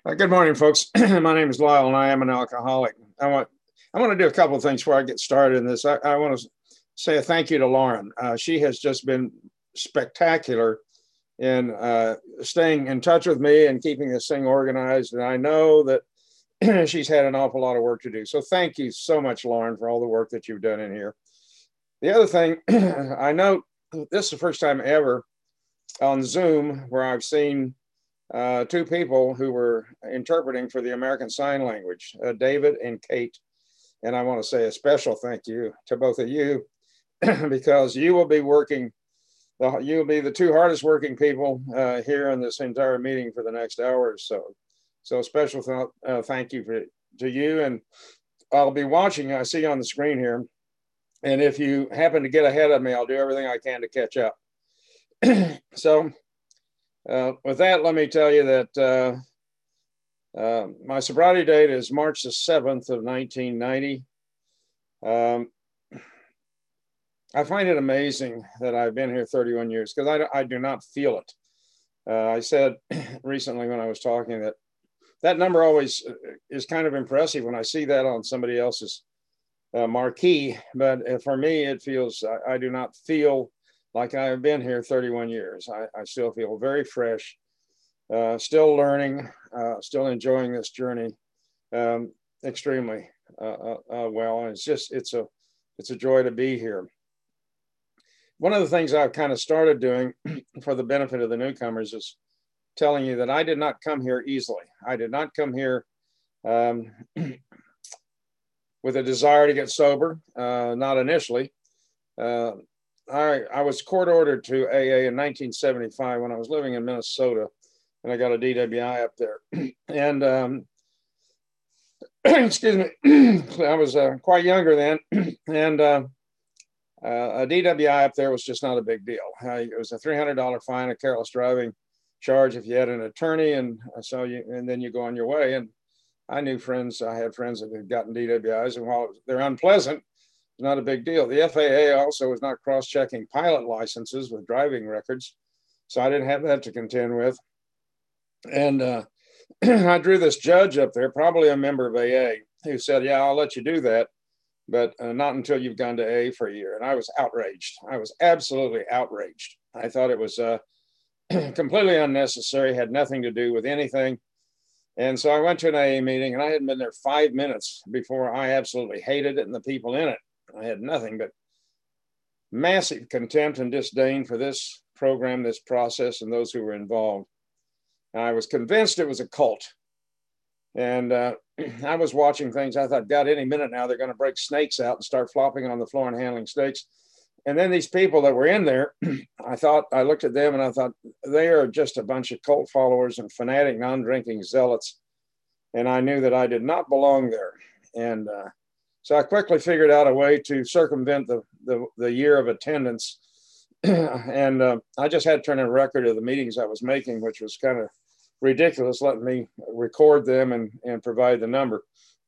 Good morning, folks. My name is Lyle, and I am an alcoholic. I want to do a couple of things before I get started in this. I want to say a thank you to Lauren. She has just been spectacular in staying in touch with me and keeping this thing organized. And I know that she's had an awful lot of work to do. So thank you so much, Lauren, for all the work that you've done in here. The other thing, I know this is the first time ever on Zoom where I've seen two people who were interpreting for the American Sign Language, David and Kate. And I want to say a special thank you to both of you because you will be working, you'll be the two hardest working people here in this entire meeting for the next hour or so. So special thank you to you. And I'll be watching, I see you on the screen here. And if you happen to get ahead of me, I'll do everything I can to catch up. So with that, let me tell you that my sobriety date is March the 7th of 1990. I find it amazing that I've been here 31 years because I do not feel it. I said recently when I was talking that number always is kind of impressive when I see that on somebody else's marquee. But for me, it feels, I do not feel like I have been here 31 years. I still feel very fresh, still learning, still enjoying this journey extremely well. And it's a joy to be here. One of the things I've kind of started doing for the benefit of the newcomers is telling you that I did not come here easily. I did not come here with a desire to get sober, not initially. I was court ordered to AA in 1975 when I was living in Minnesota, and I got a DWI up there. And excuse me, I was quite younger then, and a DWI up there was just not a big deal. It was a $300 fine, a careless driving charge if you had an attorney, and then you go on your way. And I had friends that had gotten DWIs, and while they're unpleasant, it's not a big deal. The FAA also was not cross-checking pilot licenses with driving records, so I didn't have that to contend with. And I drew this judge up there, probably a member of AA, who said, "Yeah, I'll let you do that, but not until you've gone to AA for a year." And I was outraged. I was absolutely outraged. I thought it was completely unnecessary, had nothing to do with anything. And so I went to an AA meeting, and I hadn't been there 5 minutes before I absolutely hated it and the people in it. I had nothing but massive contempt and disdain for this program, this process, and those who were involved. And I was convinced it was a cult. And I was watching things. I thought, God, any minute now, they're going to break snakes out and start flopping on the floor and handling snakes. And then these people that were in there, I looked at them and I thought, they are just a bunch of cult followers and fanatic, non-drinking zealots. And I knew that I did not belong there. And so I quickly figured out a way to circumvent the year of attendance. And I just had to turn in a record of the meetings I was making, which was kind of ridiculous, letting me record them and provide the number.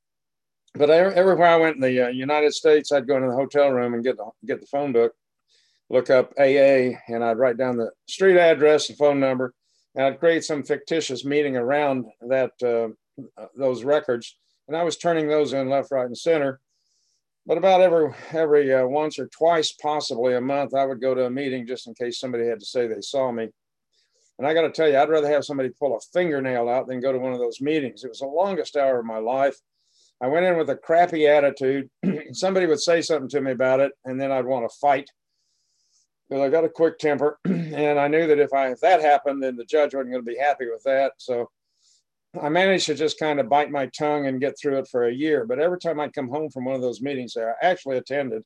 But everywhere I went in the United States, I'd go into the hotel room and get the phone book, look up AA, and I'd write down the street address and phone number, and I'd create some fictitious meeting around that those records. And I was turning those in left, right, and center. But about every once or twice, possibly a month, I would go to a meeting just in case somebody had to say they saw me. And I got to tell you, I'd rather have somebody pull a fingernail out than go to one of those meetings. It was the longest hour of my life. I went in with a crappy attitude. Somebody would say something to me about it, and then I'd want to fight because I got a quick temper. And I knew that if that happened, then the judge wasn't going to be happy with that. So I managed to just kind of bite my tongue and get through it for a year. But every time I'd come home from one of those meetings that I actually attended,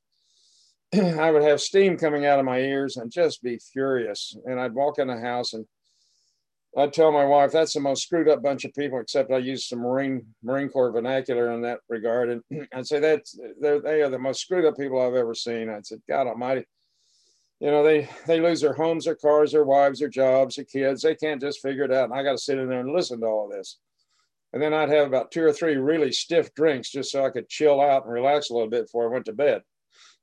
I would have steam coming out of my ears and just be furious. And I'd walk in the house and I'd tell my wife, that's the most screwed up bunch of people, except I used some Marine Corps vernacular in that regard. And I'd say they are the most screwed up people I've ever seen. I'd said, God almighty, they lose their homes, their cars, their wives, their jobs, their kids. They can't just figure it out. And I got to sit in there and listen to all of this. And then I'd have about 2 or 3 really stiff drinks just so I could chill out and relax a little bit before I went to bed.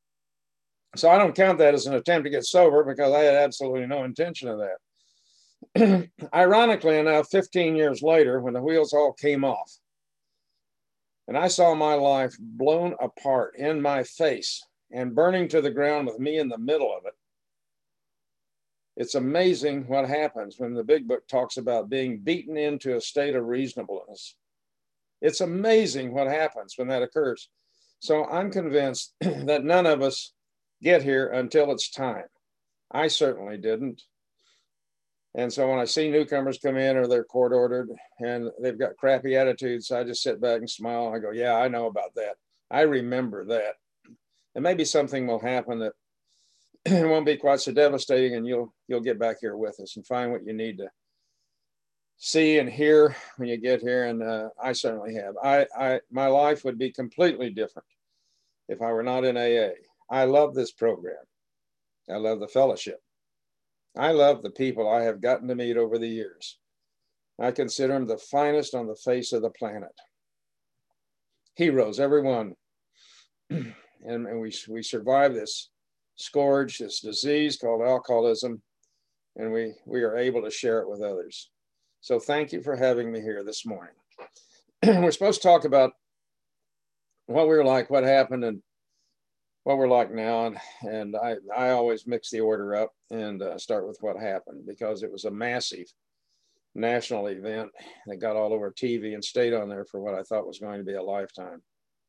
So I don't count that as an attempt to get sober because I had absolutely no intention of that. Ironically enough, 15 years later, when the wheels all came off, and I saw my life blown apart in my face and burning to the ground with me in the middle of it, it's amazing what happens when the big book talks about being beaten into a state of reasonableness. It's amazing what happens when that occurs. So I'm convinced that none of us get here until it's time. I certainly didn't. And so when I see newcomers come in or they're court ordered and they've got crappy attitudes, I just sit back and smile and I go, yeah, I know about that. I remember that. And maybe something will happen that it won't be quite so devastating, and you'll get back here with us and find what you need to see and hear when you get here. And I certainly have. My life would be completely different if I were not in AA. I love this program. I love the fellowship. I love the people I have gotten to meet over the years. I consider them the finest on the face of the planet. Heroes, everyone. And we survive this scourge, this disease called alcoholism, and we are able to share it with others. So thank you for having me here this morning. We're supposed to talk about what we were like, what happened, and what we're like now. And I always mix the order up and start with what happened, because it was a massive national event that got all over TV and stayed on there for what I thought was going to be a lifetime.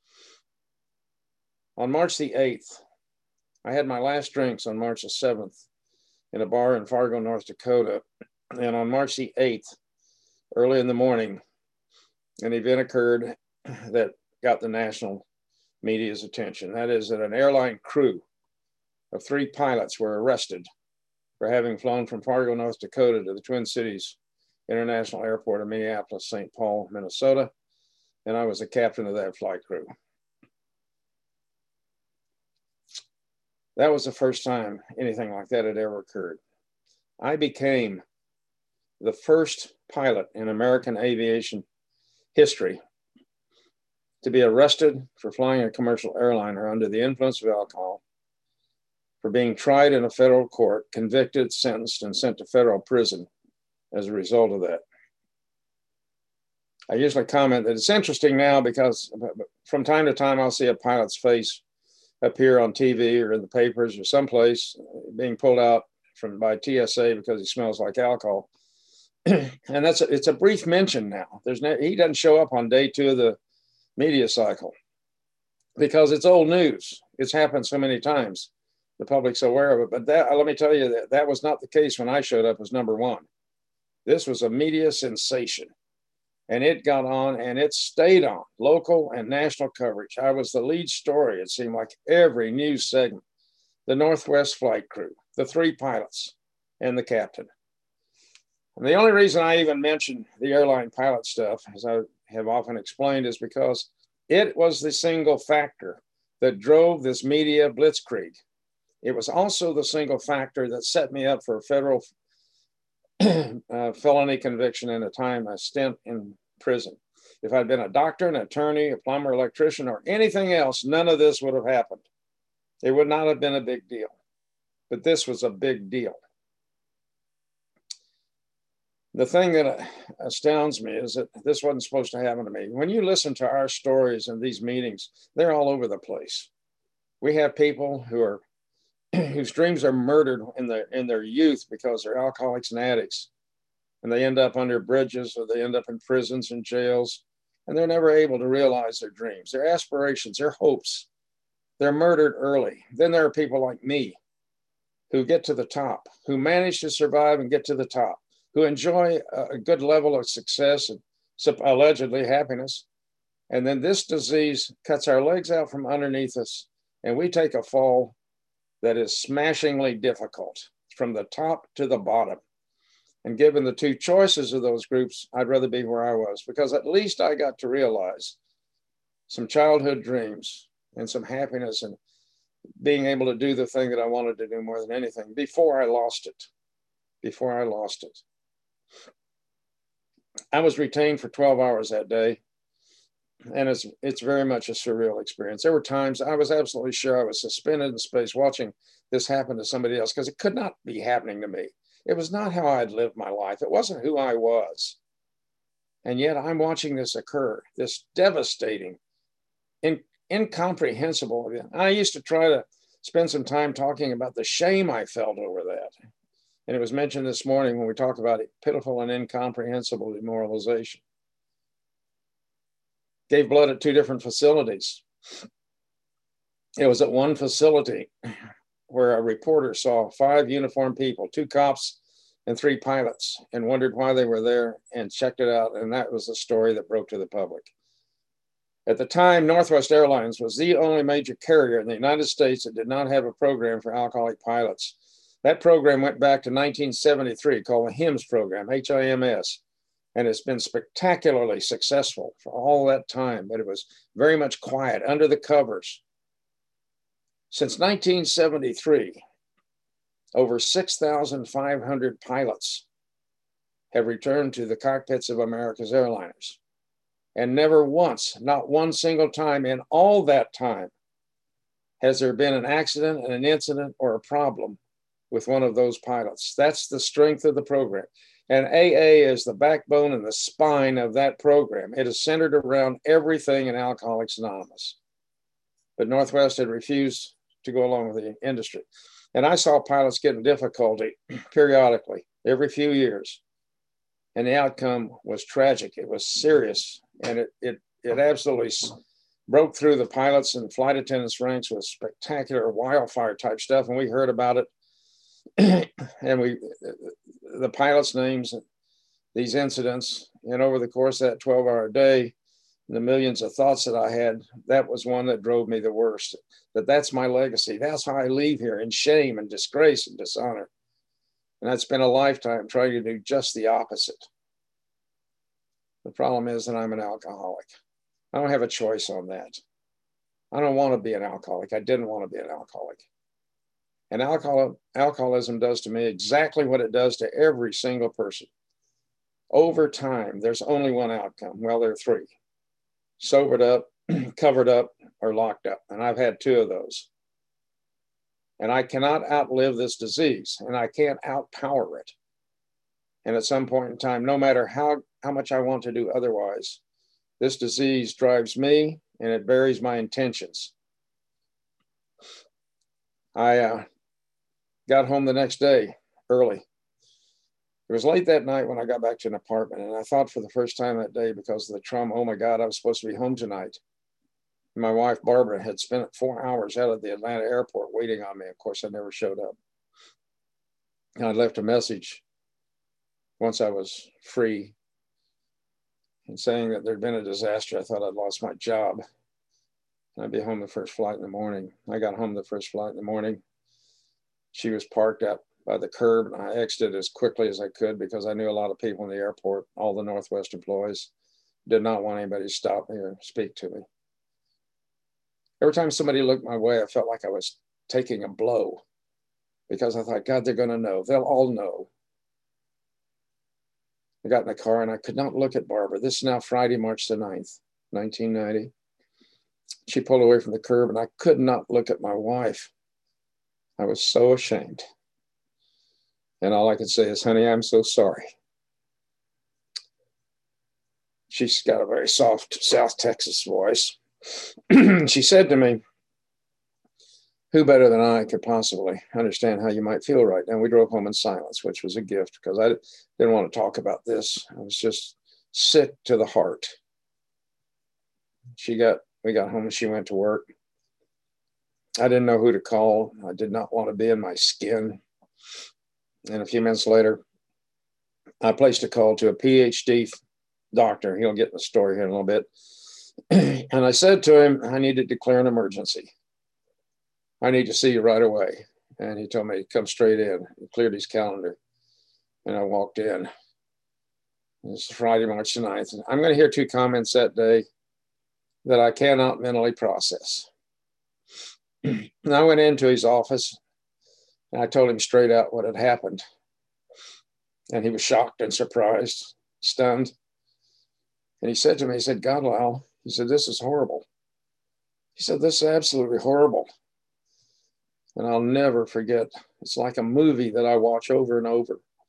On March the 8th, I had my last drinks on March the 7th in a bar in Fargo, North Dakota. And on March the 8th, early in the morning, an event occurred that got the national media's attention. That is that an airline crew of 3 pilots were arrested for having flown from Fargo, North Dakota to the Twin Cities International Airport in Minneapolis, St. Paul, Minnesota. And I was the captain of that flight crew. That was the first time anything like that had ever occurred. I became the first pilot in American aviation history to be arrested for flying a commercial airliner under the influence of alcohol, for being tried in a federal court, convicted, sentenced, and sent to federal prison as a result of that. I usually comment that it's interesting now because from time to time I'll see a pilot's face appear on TV or in the papers or someplace being pulled out by TSA because he smells like alcohol. And it's a brief mention now. He doesn't show up on day 2 of the media cycle because it's old news. It's happened so many times. The public's aware of it. But let me tell you, that was not the case when I showed up as number 1. This was a media sensation. And it got on and it stayed on, local and national coverage. I was the lead story, it seemed like, every news segment. The Northwest flight crew, the 3 pilots, and the captain. And the only reason I even mention the airline pilot stuff, as I have often explained, is because it was the single factor that drove this media blitzkrieg. It was also the single factor that set me up for a federal felony conviction and a stint in prison. If I'd been a doctor, an attorney, a plumber, electrician, or anything else, none of this would have happened. It would not have been a big deal. But this was a big deal. The thing that astounds me is that this wasn't supposed to happen to me. When you listen to our stories in these meetings, they're all over the place. We have people whose dreams are murdered in their youth because they're alcoholics and addicts, and they end up under bridges or they end up in prisons and jails, and they're never able to realize their dreams, their aspirations, their hopes. They're murdered early. Then there are people like me who get to the top, who manage to survive and get to the top, who enjoy a good level of success and allegedly happiness. And then this disease cuts our legs out from underneath us, and we take a fall that is smashingly difficult from the top to the bottom. And given the 2 choices of those groups, I'd rather be where I was, because at least I got to realize some childhood dreams and some happiness and being able to do the thing that I wanted to do more than anything before I lost it. I was retained for 12 hours that day, and it's very much a surreal experience. There were times I was absolutely sure I was suspended in space watching this happen to somebody else, because it could not be happening to me. It was not how I'd lived my life. It wasn't who I was. And yet I'm watching this occur, this devastating, incomprehensible event. I used to try to spend some time talking about the shame I felt over that. And it was mentioned this morning when we talk about it, pitiful and incomprehensible demoralization. Gave blood at 2 different facilities. It was at one facility where a reporter saw 5 uniformed people, 2 cops and 3 pilots, and wondered why they were there and checked it out. And that was the story that broke to the public. At the time, Northwest Airlines was the only major carrier in the United States that did not have a program for alcoholic pilots. That program went back to 1973, called the HIMSS program, HIMS, and it's been spectacularly successful for all that time, but it was very much quiet, under the covers. Since 1973, over 6,500 pilots have returned to the cockpits of America's airliners. And never once, not one single time in all that time, has there been an accident, an incident, or a problem with one of those pilots. That's the strength of the program. And AA is the backbone and the spine of that program. It is centered around everything in Alcoholics Anonymous. But Northwest had refused to go along with the industry. And I saw pilots getting difficulty periodically, every few years. And the outcome was tragic. It was serious. And it absolutely broke through the pilots and flight attendants ranks with spectacular wildfire type stuff. And we heard about it. And the pilots' names, these incidents, and over the course of that 12-hour day, the millions of thoughts that I had, that was one that drove me the worst. That's my legacy. That's how I leave here, in shame and disgrace and dishonor. And I'd spent a lifetime trying to do just the opposite. The problem is that I'm an alcoholic. I don't have a choice on that. I don't want to be an alcoholic. I didn't want to be an alcoholic. And alcoholism does to me exactly what it does to every single person. Over time, there's only one outcome. Well, there are 3. Sobered up, covered up, or locked up. And I've had 2 of those. And I cannot outlive this disease, and I can't outpower it. And at some point in time, no matter how much I want to do otherwise, this disease drives me and it buries my intentions. I got home the next day early. It was late that night when I got back to an apartment, and I thought for the first time that day, because of the trauma, oh my God, I was supposed to be home tonight. My wife, Barbara, had spent 4 hours out of the Atlanta airport waiting on me. Of course, I never showed up. And I left a message once I was free and saying that there'd been a disaster. I thought I'd lost my job. I'd be home the first flight in the morning. I got home the first flight in the morning. She was parked up by the curb, and I exited as quickly as I could because I knew a lot of people in the airport, all the Northwest employees, did not want anybody to stop me or speak to me. Every time somebody looked my way, I felt like I was taking a blow because I thought, God, they're going to know. They'll all know. I got in the car and I could not look at Barbara. This is now Friday, March the 9th, 1990. She pulled away from the curb and I could not look at my wife. I was so ashamed. And all I could say is, honey, I'm so sorry. She's got a very soft South Texas voice. She said to me, who better than I could possibly understand how you might feel right now? We drove home in silence, which was a gift because I didn't want to talk about this. I was just sick to the heart. We got home and she went to work. I didn't know who to call. I did not want to be in my skin. And a few minutes later, I placed a call to a PhD doctor. He'll get in the story here in a little bit. And I said to him, I need to declare an emergency. I need to see you right away. And he told me to come straight in. He cleared his calendar. And I walked in. It's Friday, March 9th. And I'm going to hear 2 comments that day that I cannot mentally process. And I went into his office and I told him straight out what had happened. And he was shocked and surprised, stunned. And he said to me, he said, God, Lyle, he said, this is horrible. He said, this is absolutely horrible. And I'll never forget. It's like a movie that I watch over and over.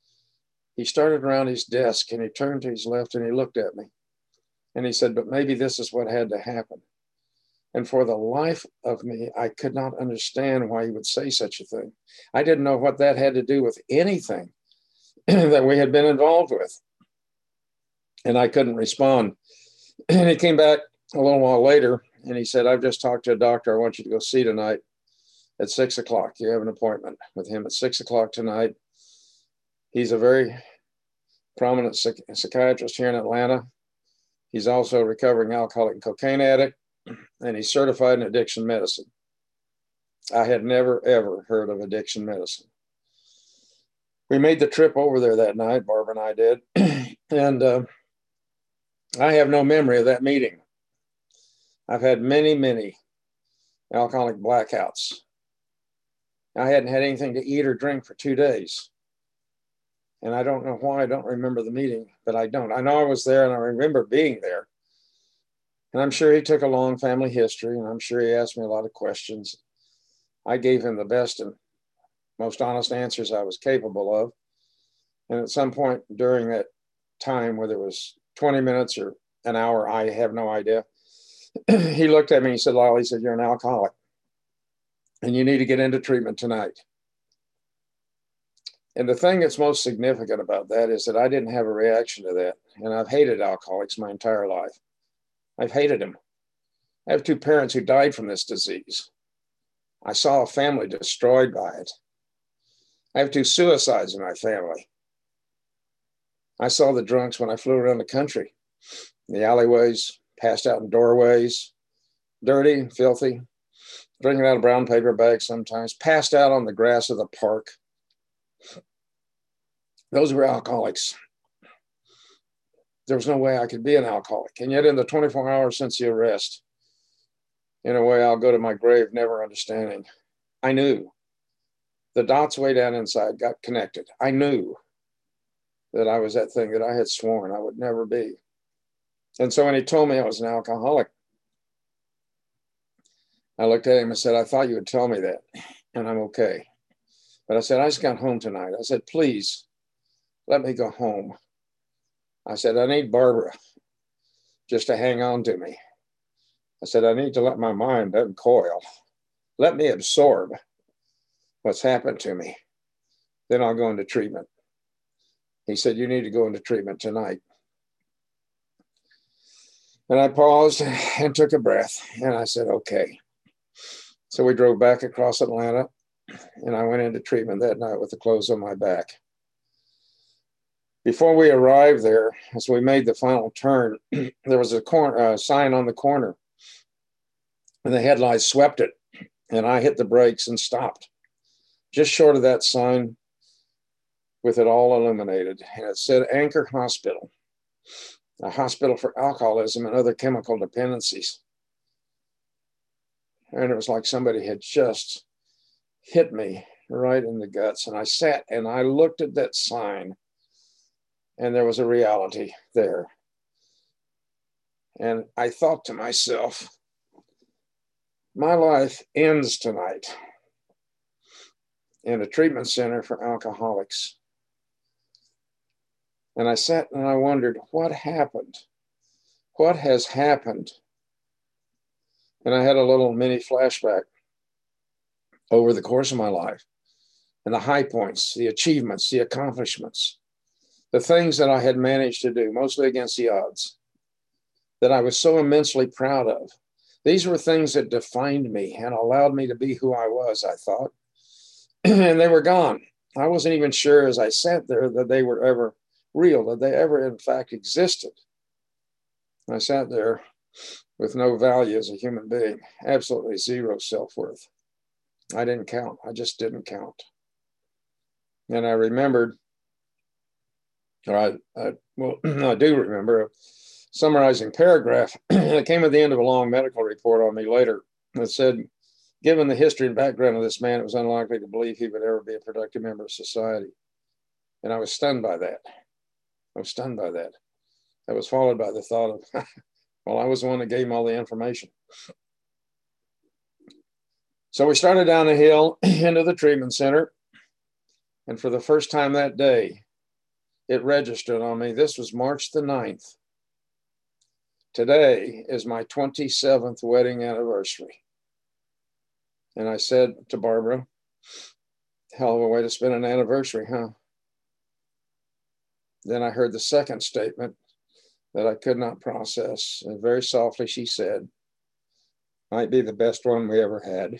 He started around his desk and he turned to his left and he looked at me. And he said, but maybe this is what had to happen. And for the life of me, I could not understand why he would say such a thing. I didn't know what that had to do with anything that we had been involved with. And I couldn't respond. And he came back a little while later and he said, I've just talked to a doctor I want you to go see tonight at 6 o'clock. You have an appointment with him at 6 o'clock tonight. He's a very prominent psychiatrist here in Atlanta. He's also a recovering alcoholic and cocaine addict, and he's certified in addiction medicine. I had never, ever heard of addiction medicine. We made the trip over there that night, Barbara and I did, and I have no memory of that meeting. I've had many, many alcoholic blackouts. I hadn't had anything to eat or drink for 2 days. And I don't know why I don't remember the meeting, but I don't. I know I was there and I remember being there. And I'm sure he took a long family history and I'm sure he asked me a lot of questions. I gave him the best and most honest answers I was capable of. And at some point during that time, whether it was 20 minutes or an hour, I have no idea. He looked at me and he said, Lyle, he said, you're an alcoholic and you need to get into treatment tonight. And the thing that's most significant about that is that I didn't have a reaction to that. And I've hated alcoholics my entire life. I've hated them. I have 2 parents who died from this disease. I saw a family destroyed by it. I have 2 suicides in my family. I saw the drunks when I flew around the country, in the alleyways, passed out in doorways, dirty, filthy, drinking out of brown paper bags sometimes, passed out on the grass of the park. Those were alcoholics. There was no way I could be an alcoholic. And yet in the 24 hours since the arrest, in a way I'll go to my grave never understanding. I knew the dots way down inside got connected. I knew that I was that thing that I had sworn I would never be. And so when he told me I was an alcoholic, I looked at him and said, I thought you would tell me that, and I'm okay. But I said, I just got home tonight. I said, please let me go home. I said, I need Barbara just to hang on to me. I said, I need to let my mind uncoil. Let me absorb what's happened to me. Then I'll go into treatment. He said, you need to go into treatment tonight. And I paused and took a breath and I said, okay. So we drove back across Atlanta and I went into treatment that night with the clothes on my back. Before we arrived there, as we made the final turn, there was a sign on the corner and the headlights swept it. And I hit the brakes and stopped just short of that sign with it all illuminated. And it said Anchor Hospital, a hospital for alcoholism and other chemical dependencies. And it was like somebody had just hit me right in the guts. And I sat and I looked at that sign and there was a reality there. And I thought to myself, my life ends tonight in a treatment center for alcoholics. And I sat and I wondered, what happened? What has happened? And I had a little mini flashback over the course of my life and the high points, the achievements, the accomplishments, the things that I had managed to do, mostly against the odds, that I was so immensely proud of. These were things that defined me and allowed me to be who I was, I thought. And they were gone. I wasn't even sure as I sat there that they were ever real, that they ever in fact existed. I sat there with no value as a human being, absolutely zero self-worth. I didn't count. I just didn't count. And I remembered, or I do remember a summarizing paragraph that came at the end of a long medical report on me later that said, given the history and background of this man, it was unlikely to believe he would ever be a productive member of society. And I was stunned by that. I was stunned by that. That was followed by the thought of, well, I was the one that gave him all the information. So we started down the hill into the treatment center. And for the first time that day, it registered on me. This was March the 9th. Today is my 27th wedding anniversary. And I said to Barbara, hell of a way to spend an anniversary, huh? Then I heard the second statement that I could not process. And very softly she said, might be the best one we ever had.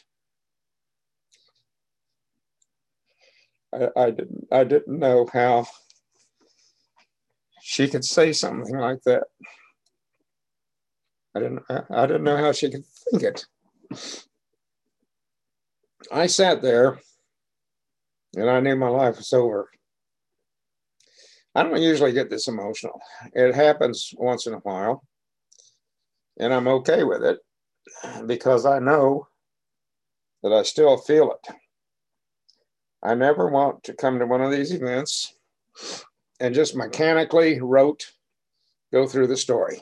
I didn't know how she could say something like that. I didn't know how she could think it. I sat there and I knew my life was over. I don't usually get this emotional. It happens once in a while, and I'm okay with it because I know that I still feel it. I never want to come to one of these events and just mechanically go through the story.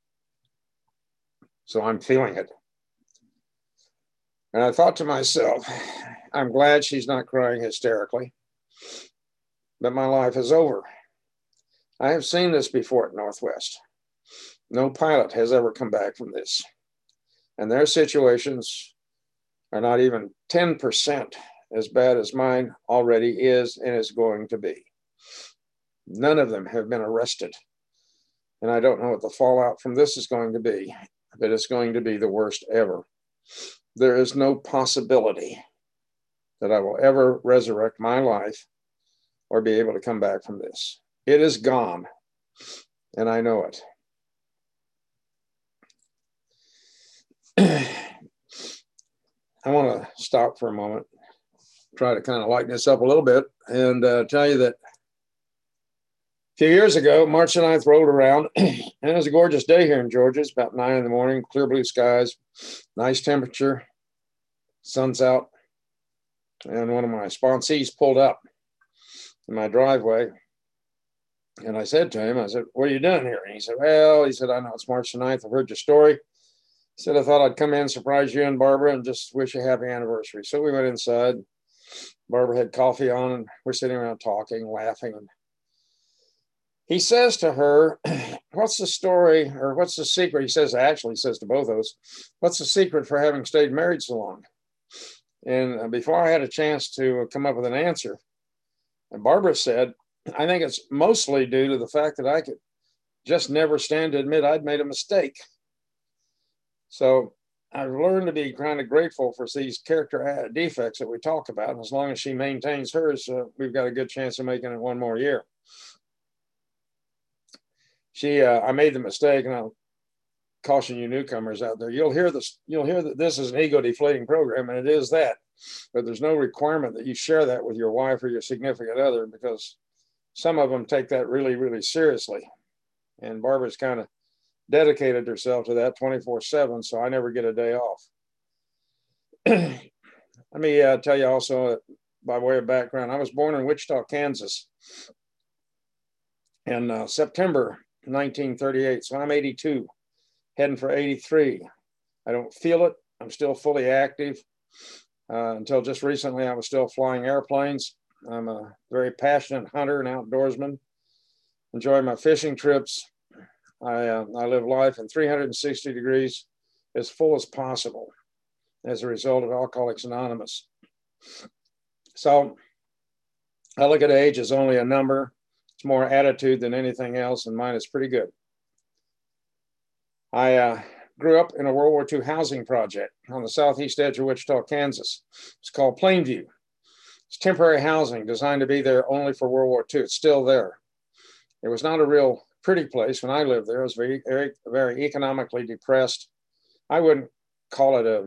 So I'm feeling it. And I thought to myself, I'm glad she's not crying hysterically, but my life is over. I have seen this before at Northwest. No pilot has ever come back from this. And their situations are not even 10% as bad as mine already is and is going to be. None of them have been arrested. And I don't know what the fallout from this is going to be, but it's going to be the worst ever. There is no possibility that I will ever resurrect my life or be able to come back from this. It is gone, and I know it. I want to stop for a moment, try to kind of lighten this up a little bit, and tell you that a few years ago, March the 9th rolled around, and it was a gorgeous day here in Georgia. It's about 9 in the morning, clear blue skies, nice temperature, sun's out, and one of my sponsees pulled up in my driveway. And I said to him, I said, what are you doing here? And he said, I know it's March the 9th. I've heard your story. He said, I thought I'd come in, surprise you and Barbara, and just wish you a happy anniversary. So we went inside. Barbara had coffee on, and we're sitting around talking, laughing. And he says to her, what's the story, or what's the secret? He says to both of us, what's the secret for having stayed married so long? And before I had a chance to come up with an answer, Barbara said, I think it's mostly due to the fact that I could just never stand to admit I'd made a mistake. So I've learned to be kind of grateful for these character defects that we talk about. And as long as she maintains hers, we've got a good chance of making it one more year. I made the mistake, and I'll caution you newcomers out there. You'll hear that this is an ego deflating program, and it is that. But there's no requirement that you share that with your wife or your significant other, because some of them take that really, really seriously. And Barbara's kind of dedicated herself to that 24/7, so I never get a day off. Let me tell you also, by way of background, I was born in Wichita, Kansas in September 1938, so I'm 82, heading for 83. I don't feel it. I'm still fully active. Until just recently, I was still flying airplanes. I'm a very passionate hunter and outdoorsman. Enjoy my fishing trips. I live life in 360 degrees, as full as possible, as a result of Alcoholics Anonymous. So I look at age as only a number. It's more attitude than anything else, and mine is pretty good. I grew up in a World War II housing project on the southeast edge of Wichita, Kansas. It's called Plainview. It's temporary housing designed to be there only for World War II. It's still there. It was not a real pretty place when I lived there. It was very, very, very economically depressed. I wouldn't call it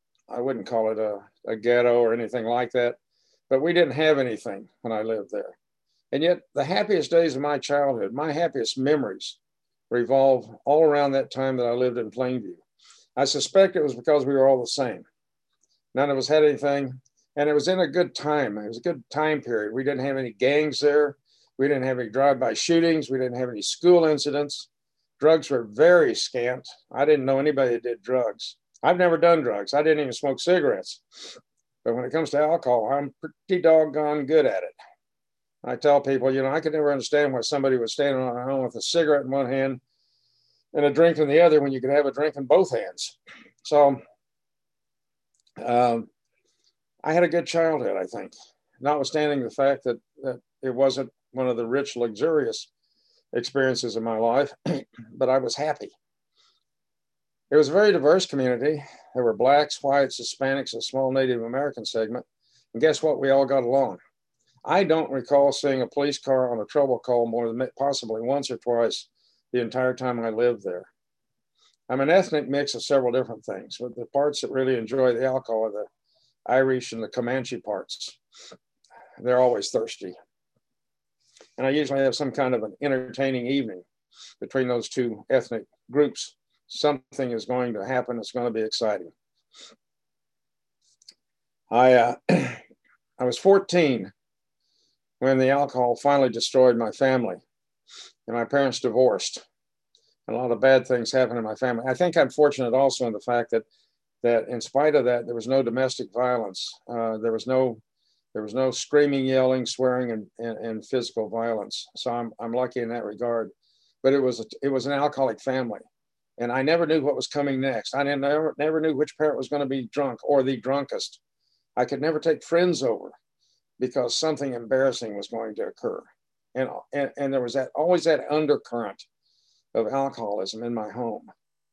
a ghetto or anything like that, but we didn't have anything when I lived there. And yet the happiest days of my childhood, my happiest memories, revolve all around that time that I lived in Plainview. I suspect it was because we were all the same. None of us had anything, and it was in a good time. It was a good time period. We didn't have any gangs there. We didn't have any drive-by shootings. We didn't have any school incidents. Drugs were very scant. I didn't know anybody that did drugs. I've never done drugs. I didn't even smoke cigarettes. But when it comes to alcohol, I'm pretty doggone good at it. I tell people, I could never understand why somebody was standing on their own with a cigarette in one hand and a drink in the other when you could have a drink in both hands. So I had a good childhood, I think, notwithstanding the fact that it wasn't one of the rich, luxurious experiences of my life, but I was happy. It was a very diverse community. There were blacks, whites, Hispanics, a small Native American segment. And guess what? We all got along. I don't recall seeing a police car on a trouble call more than possibly once or twice the entire time I lived there. I'm an ethnic mix of several different things, but the parts that really enjoy the alcohol are the Irish and the Comanche parts. They're always thirsty. And I usually have some kind of an entertaining evening between those two ethnic groups. Something is going to happen. It's going to be exciting. I was 14 when the alcohol finally destroyed my family, and my parents divorced. And a lot of bad things happened in my family. I think I'm fortunate also in the fact that in spite of that, there was no domestic violence. There was no screaming, yelling, swearing, and physical violence. So I'm lucky in that regard. But it was an alcoholic family, and I never knew what was coming next. I never knew which parent was going to be drunk or the drunkest. I could never take friends over because something embarrassing was going to occur, and there was always that undercurrent of alcoholism in my home.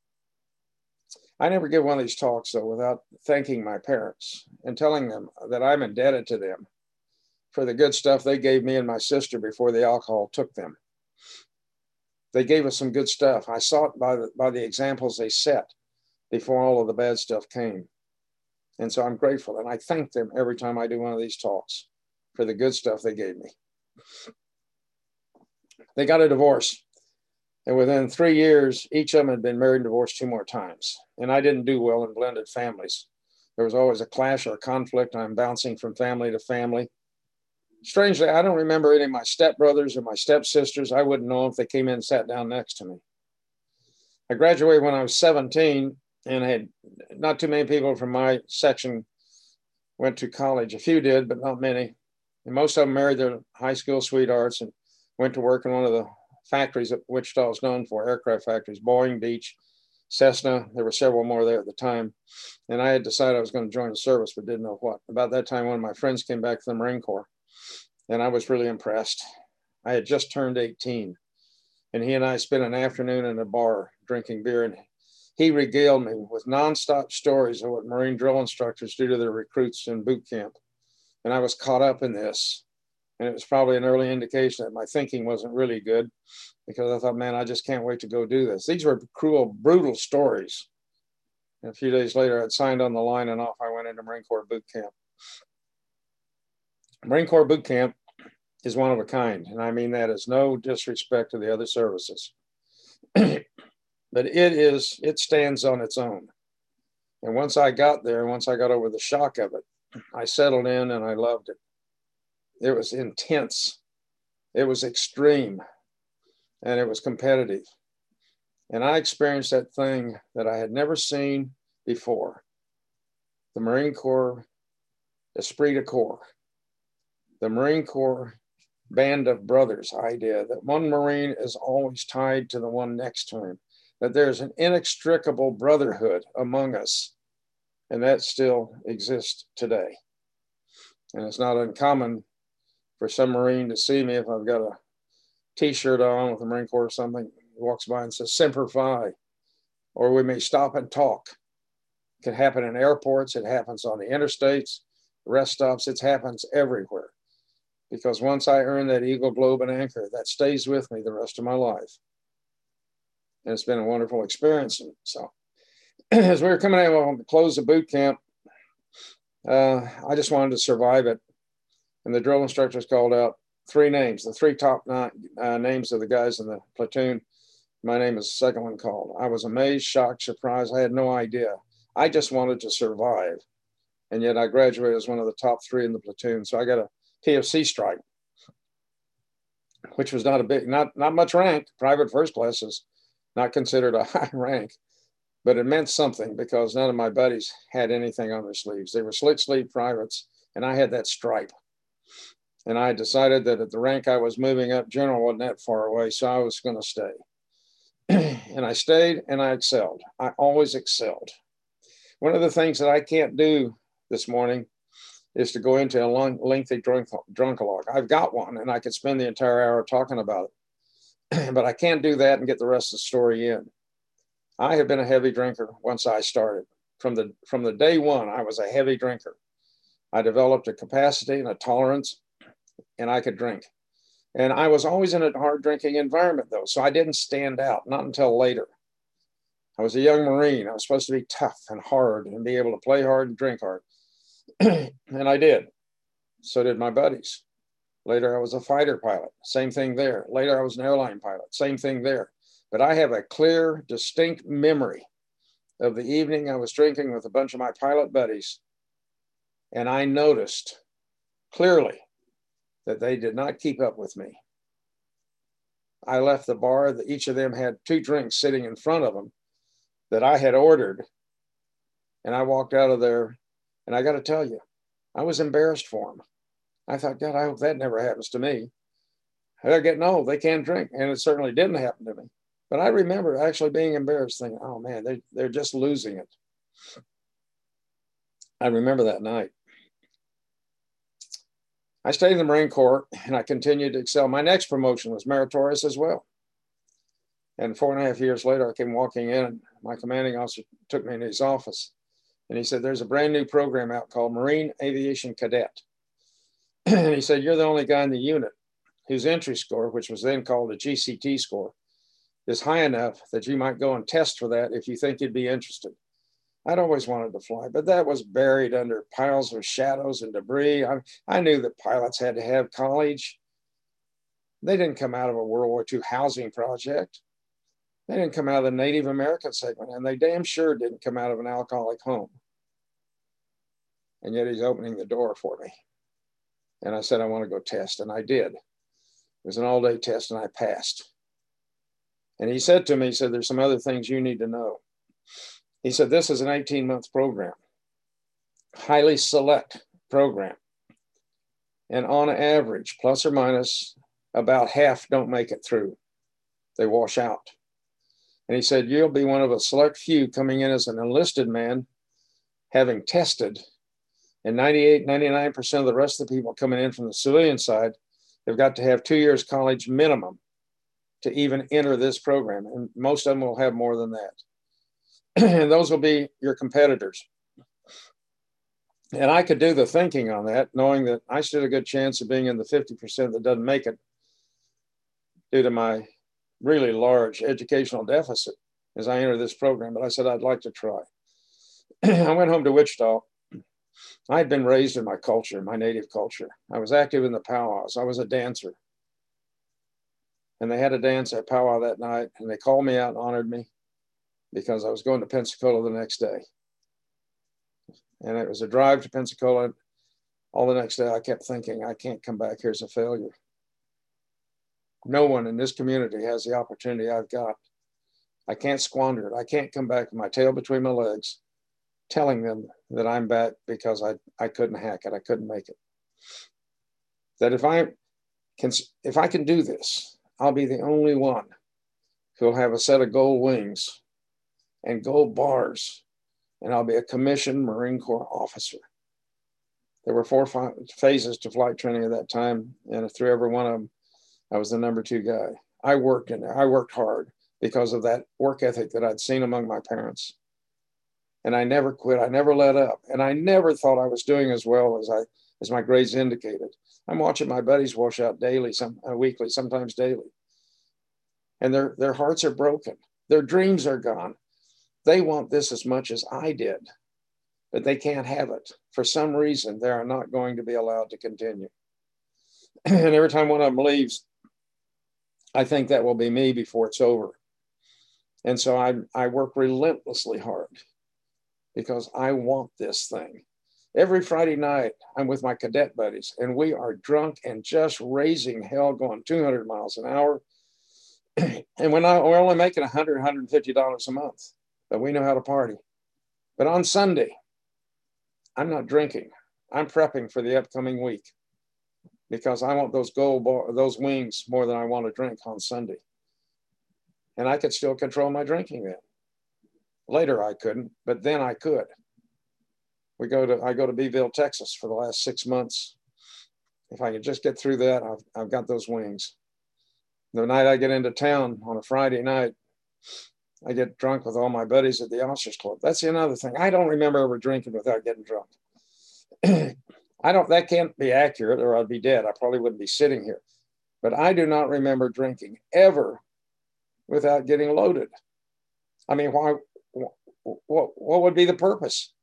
I never give one of these talks, though, without thanking my parents and telling them that I'm indebted to them for the good stuff they gave me and my sister before the alcohol took them. They gave us some good stuff. I saw it by the examples they set before all of the bad stuff came. And so I'm grateful, and I thank them every time I do one of these talks for the good stuff they gave me. They got a divorce. And within 3 years, each of them had been married and divorced 2 more times. And I didn't do well in blended families. There was always a clash or a conflict. I'm bouncing from family to family. Strangely, I don't remember any of my stepbrothers or my stepsisters. I wouldn't know if they came in and sat down next to me. I graduated when I was 17, and I had not too many people from my section went to college. A few did, but not many. And most of them married their high school sweethearts and went to work in one of the factories that Wichita is known for, aircraft factories, Boeing, Beech, Cessna. There were several more there at the time. And I had decided I was going to join the service, but didn't know what. About that time, one of my friends came back from the Marine Corps, and I was really impressed. I had just turned 18, and he and I spent an afternoon in a bar drinking beer, and he regaled me with nonstop stories of what Marine drill instructors do to their recruits in boot camp. And I was caught up in this. And it was probably an early indication that my thinking wasn't really good, because I thought, man, I just can't wait to go do this. These were cruel, brutal stories. And a few days later, I'd signed on the line, and off I went into Marine Corps boot camp. Marine Corps boot camp is one of a kind. And I mean that as no disrespect to the other services. But it stands on its own. And once I got there, once I got over the shock of it, I settled in and I loved it. It was intense. It was extreme. And it was competitive. And I experienced that thing that I had never seen before. The Marine Corps esprit de corps. The Marine Corps band of brothers idea that one Marine is always tied to the one next to him, that there's an inextricable brotherhood among us. And that still exists today. And it's not uncommon for some Marine to see me if I've got a T-shirt on with the Marine Corps or something. He walks by and says, Semper Fi. Or we may stop and talk. It can happen in airports. It happens on the interstates, rest stops. It happens everywhere. Because once I earn that Eagle, Globe, and Anchor, that stays with me the rest of my life. And it's been a wonderful experience. And so as we were coming out on the close of boot camp, I just wanted to survive it. And the drill instructors called out 3 names, the 3 top names of the guys in the platoon. My name is the second one called. I was amazed, shocked, surprised. I had no idea. I just wanted to survive. And yet I graduated as one of the top 3 in the platoon. So I got a PFC stripe, which was not much rank. Private first class is not considered a high rank, but it meant something because none of my buddies had anything on their sleeves. They were slit sleeve privates, and I had that stripe. And I decided that at the rank I was moving up, general wasn't that far away, so I was going to stay. And I stayed and I excelled. I always excelled. One of the things that I can't do this morning is to go into a lengthy drunkalogue. I've got one and I could spend the entire hour talking about it, but I can't do that and get the rest of the story in. I have been a heavy drinker once I started. From the day one, I was a heavy drinker. I developed a capacity and a tolerance, and I could drink. And I was always in a hard drinking environment, though, so I didn't stand out, not until later. I was a young Marine. I was supposed to be tough and hard and be able to play hard and drink hard. And I did. So did my buddies. Later, I was a fighter pilot. Same thing there. Later, I was an airline pilot. Same thing there. But I have a clear, distinct memory of the evening I was drinking with a bunch of my pilot buddies. And I noticed clearly that they did not keep up with me. I left the bar. Each of them had 2 drinks sitting in front of them that I had ordered. And I walked out of there. And I got to tell you, I was embarrassed for them. I thought, God, I hope that never happens to me. They're getting old. They can't drink. And it certainly didn't happen to me. But I remember actually being embarrassed, thinking, oh, man, they're just losing it. I remember that night. I stayed in the Marine Corps and I continued to excel. My next promotion was meritorious as well. And 4.5 years later, I came walking in and my commanding officer took me into his office. And he said, there's a brand new program out called Marine Aviation Cadet. And he said, you're the only guy in the unit whose entry score, which was then called a GCT score, is high enough that you might go and test for that if you think you'd be interested. I'd always wanted to fly, but that was buried under piles of shadows and debris. I knew that pilots had to have college. They didn't come out of a World War II housing project. They didn't come out of the Native American segment, and they damn sure didn't come out of an alcoholic home. And yet he's opening the door for me. And I said, I want to go test, and I did. It was an all-day test, and I passed. And he said to me, he said, there's some other things you need to know. He said, this is an 18-month program, highly select program. And on average, plus or minus, about half don't make it through. They wash out. And he said, you'll be one of a select few coming in as an enlisted man, having tested. And 98, 99% of the rest of the people coming in from the civilian side have got to have 2 years college minimum to even enter this program. And most of them will have more than that. And those will be your competitors. And I could do the thinking on that, knowing that I stood a good chance of being in the 50% that doesn't make it due to my really large educational deficit as I entered this program. But I said, I'd like to try. I went home to Wichita. I'd been raised in my culture, my native culture. I was active in the powwows. I was a dancer. And they had a dance at powwow that night, and they called me out and honored me because I was going to Pensacola the next day. And it was a drive to Pensacola. All the next day, I kept thinking, I can't come back here as a failure. No one in this community has the opportunity I've got. I can't squander it. I can't come back with my tail between my legs, telling them that I'm back because I couldn't hack it. I couldn't make it. That if I can do this, I'll be the only one who'll have a set of gold wings and gold bars, and I'll be a commissioned Marine Corps officer. There were 4 phases to flight training at that time, and through every one of them, I was the number 2 guy. I worked in there. I worked hard because of that work ethic that I'd seen among my parents. And I never quit. I never let up. And I never thought I was doing as well as my grades indicated. I'm watching my buddies wash out daily, weekly, sometimes daily. And their hearts are broken. Their dreams are gone. They want this as much as I did, but they can't have it. For some reason, they are not going to be allowed to continue. And every time one of them leaves, I think that will be me before it's over. And so I work relentlessly hard because I want this thing. Every Friday night, I'm with my cadet buddies, and we are drunk and just raising hell, going 200 miles an hour. And we're only making $100, $150 a month, but we know how to party. But on Sunday, I'm not drinking. I'm prepping for the upcoming week. because I want those wings more than I want to drink on Sunday. And I could still control my drinking then. Later I couldn't, but then I could. I go to Beeville, Texas for the last 6 months. If I could just get through that, I've got those wings. The night I get into town on a Friday night, I get drunk with all my buddies at the Officers Club. That's another thing. I don't remember ever drinking without getting drunk. That can't be accurate, or I'd be dead. I probably wouldn't be sitting here. But I do not remember drinking ever without getting loaded. I mean, why? What would be the purpose?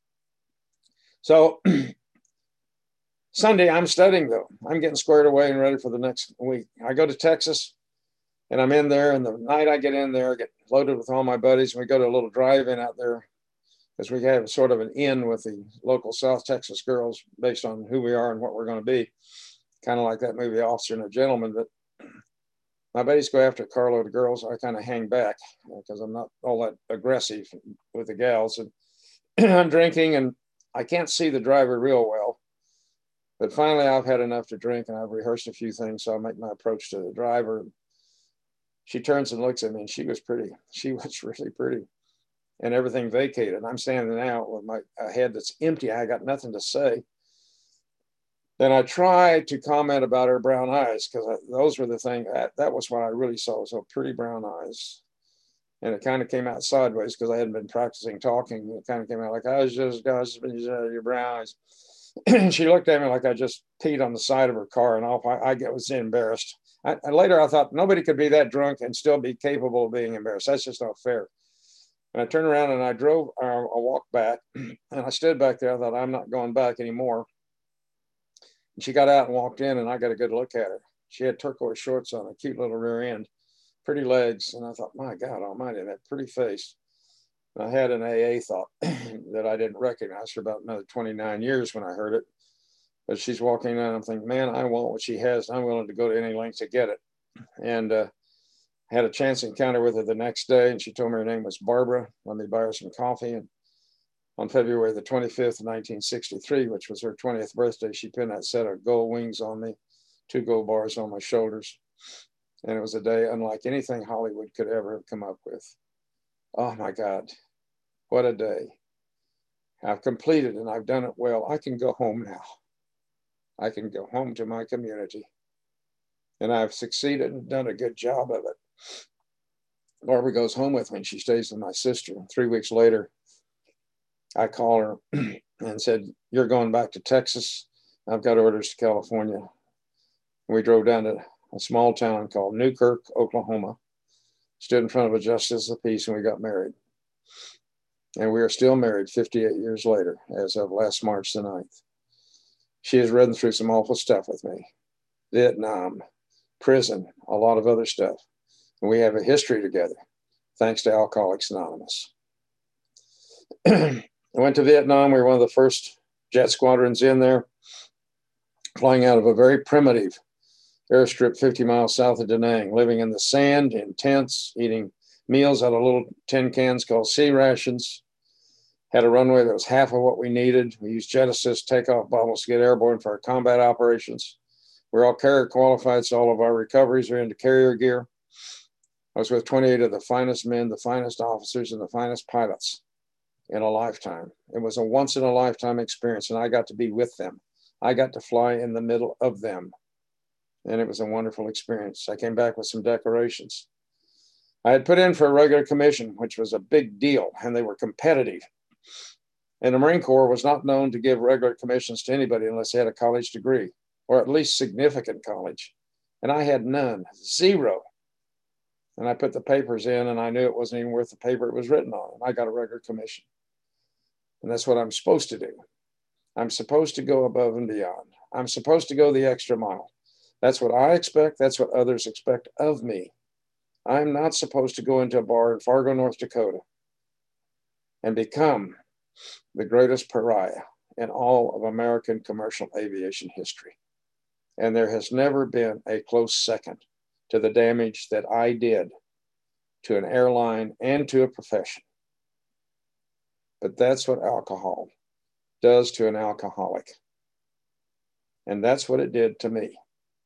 So Sunday, I'm studying though. I'm getting squared away and ready for the next week. I go to Texas and I'm in there. And the night I get in there, I get loaded with all my buddies. And we go to a little drive-in out there because we have sort of an in with the local South Texas girls based on who we are and what we're going to be. Kind of like that movie Officer and a Gentleman. But my buddies go after a carload of girls. I kind of hang back because I'm not all that aggressive with the gals. And I'm drinking and I can't see the driver real well. But finally, I've had enough to drink and I've rehearsed a few things. So I make my approach to the driver. She turns and looks at me and she was pretty. She was really pretty. And everything vacated. I'm standing out with my head that's empty. I got nothing to say. Then I tried to comment about her brown eyes because those were the thing that was what I really saw. So pretty brown eyes. And it kind of came out sideways because I hadn't been practicing talking. It kind of came out like, I was just your brown eyes. She looked at me like I just peed on the side of her car, and I was embarrassed. Later, I thought nobody could be that drunk and still be capable of being embarrassed. That's just not fair. And I turned around and I walked back, and I stood back there. I thought, I'm not going back anymore. And she got out and walked in, and I got a good look at her. She had turquoise shorts on, a cute little rear end, pretty legs. And I thought, my God almighty, that pretty face. I had an AA thought that I didn't recognize for about another 29 years when I heard it. But she's walking in and I'm thinking, man, I want what she has. And I'm willing to go to any length to get it. And had a chance encounter with her the next day. And she told me her name was Barbara. Let me buy her some coffee. And on February the 25th, 1963, which was her 20th birthday, she pinned that set of gold wings on me, 2 gold bars on my shoulders. And it was a day unlike anything Hollywood could ever have come up with. Oh my God. What a day. I've completed and I've done it well. I can go home now. I can go home to my community. And I've succeeded and done a good job of it. Barbara goes home with me and she stays with my sister. 3 weeks later, I call her and said, you're going back to Texas. I've got orders to California. And we drove down to a small town called Newkirk, Oklahoma, stood in front of a justice of the peace, and we got married. And we are still married 58 years later, as of last March the 9th. She has ridden through some awful stuff with me. Vietnam, prison, a lot of other stuff. And we have a history together, thanks to Alcoholics Anonymous. I went to Vietnam. We were one of the first jet squadrons in there, flying out of a very primitive airstrip 50 miles south of Da Nang, living in the sand, in tents, eating meals out of little tin cans called sea rations. Had a runway that was half of what we needed. We used jet assist takeoff bottles to get airborne for our combat operations. We're all carrier qualified, so all of our recoveries are into carrier gear. I was with 28 of the finest men, the finest officers, and the finest pilots in a lifetime. It was a once in a lifetime experience, and I got to be with them. I got to fly in the middle of them. And it was a wonderful experience. I came back with some decorations. I had put in for a regular commission, which was a big deal, and they were competitive. And the Marine Corps was not known to give regular commissions to anybody unless they had a college degree, or at least significant college. And I had none, 0. And I put the papers in, and I knew it wasn't even worth the paper it was written on. And I got a regular commission. And that's what I'm supposed to do. I'm supposed to go above and beyond. I'm supposed to go the extra mile. That's what I expect. That's what others expect of me. I'm not supposed to go into a bar in Fargo, North Dakota and become the greatest pariah in all of American commercial aviation history. And there has never been a close second to the damage that I did to an airline and to a profession. But that's what alcohol does to an alcoholic. And that's what it did to me.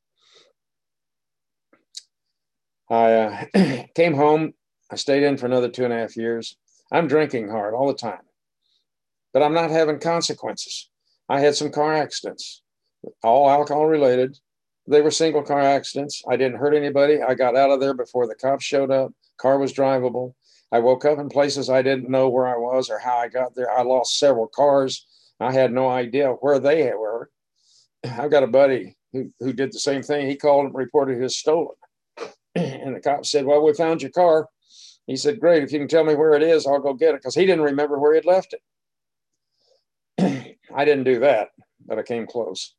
I came home. I stayed in for another 2.5 years. I'm drinking hard all the time, but I'm not having consequences. I had some car accidents, all alcohol related. They were single car accidents. I didn't hurt anybody. I got out of there before the cops showed up. Car was drivable. I woke up in places I didn't know where I was or how I got there. I lost several cars. I had no idea where they were. I've got a buddy who did the same thing. He called and reported his stolen. And the cop said, well, we found your car. He said, great. If you can tell me where it is, I'll go get it. Because he didn't remember where he'd left it. I didn't do that, but I came close.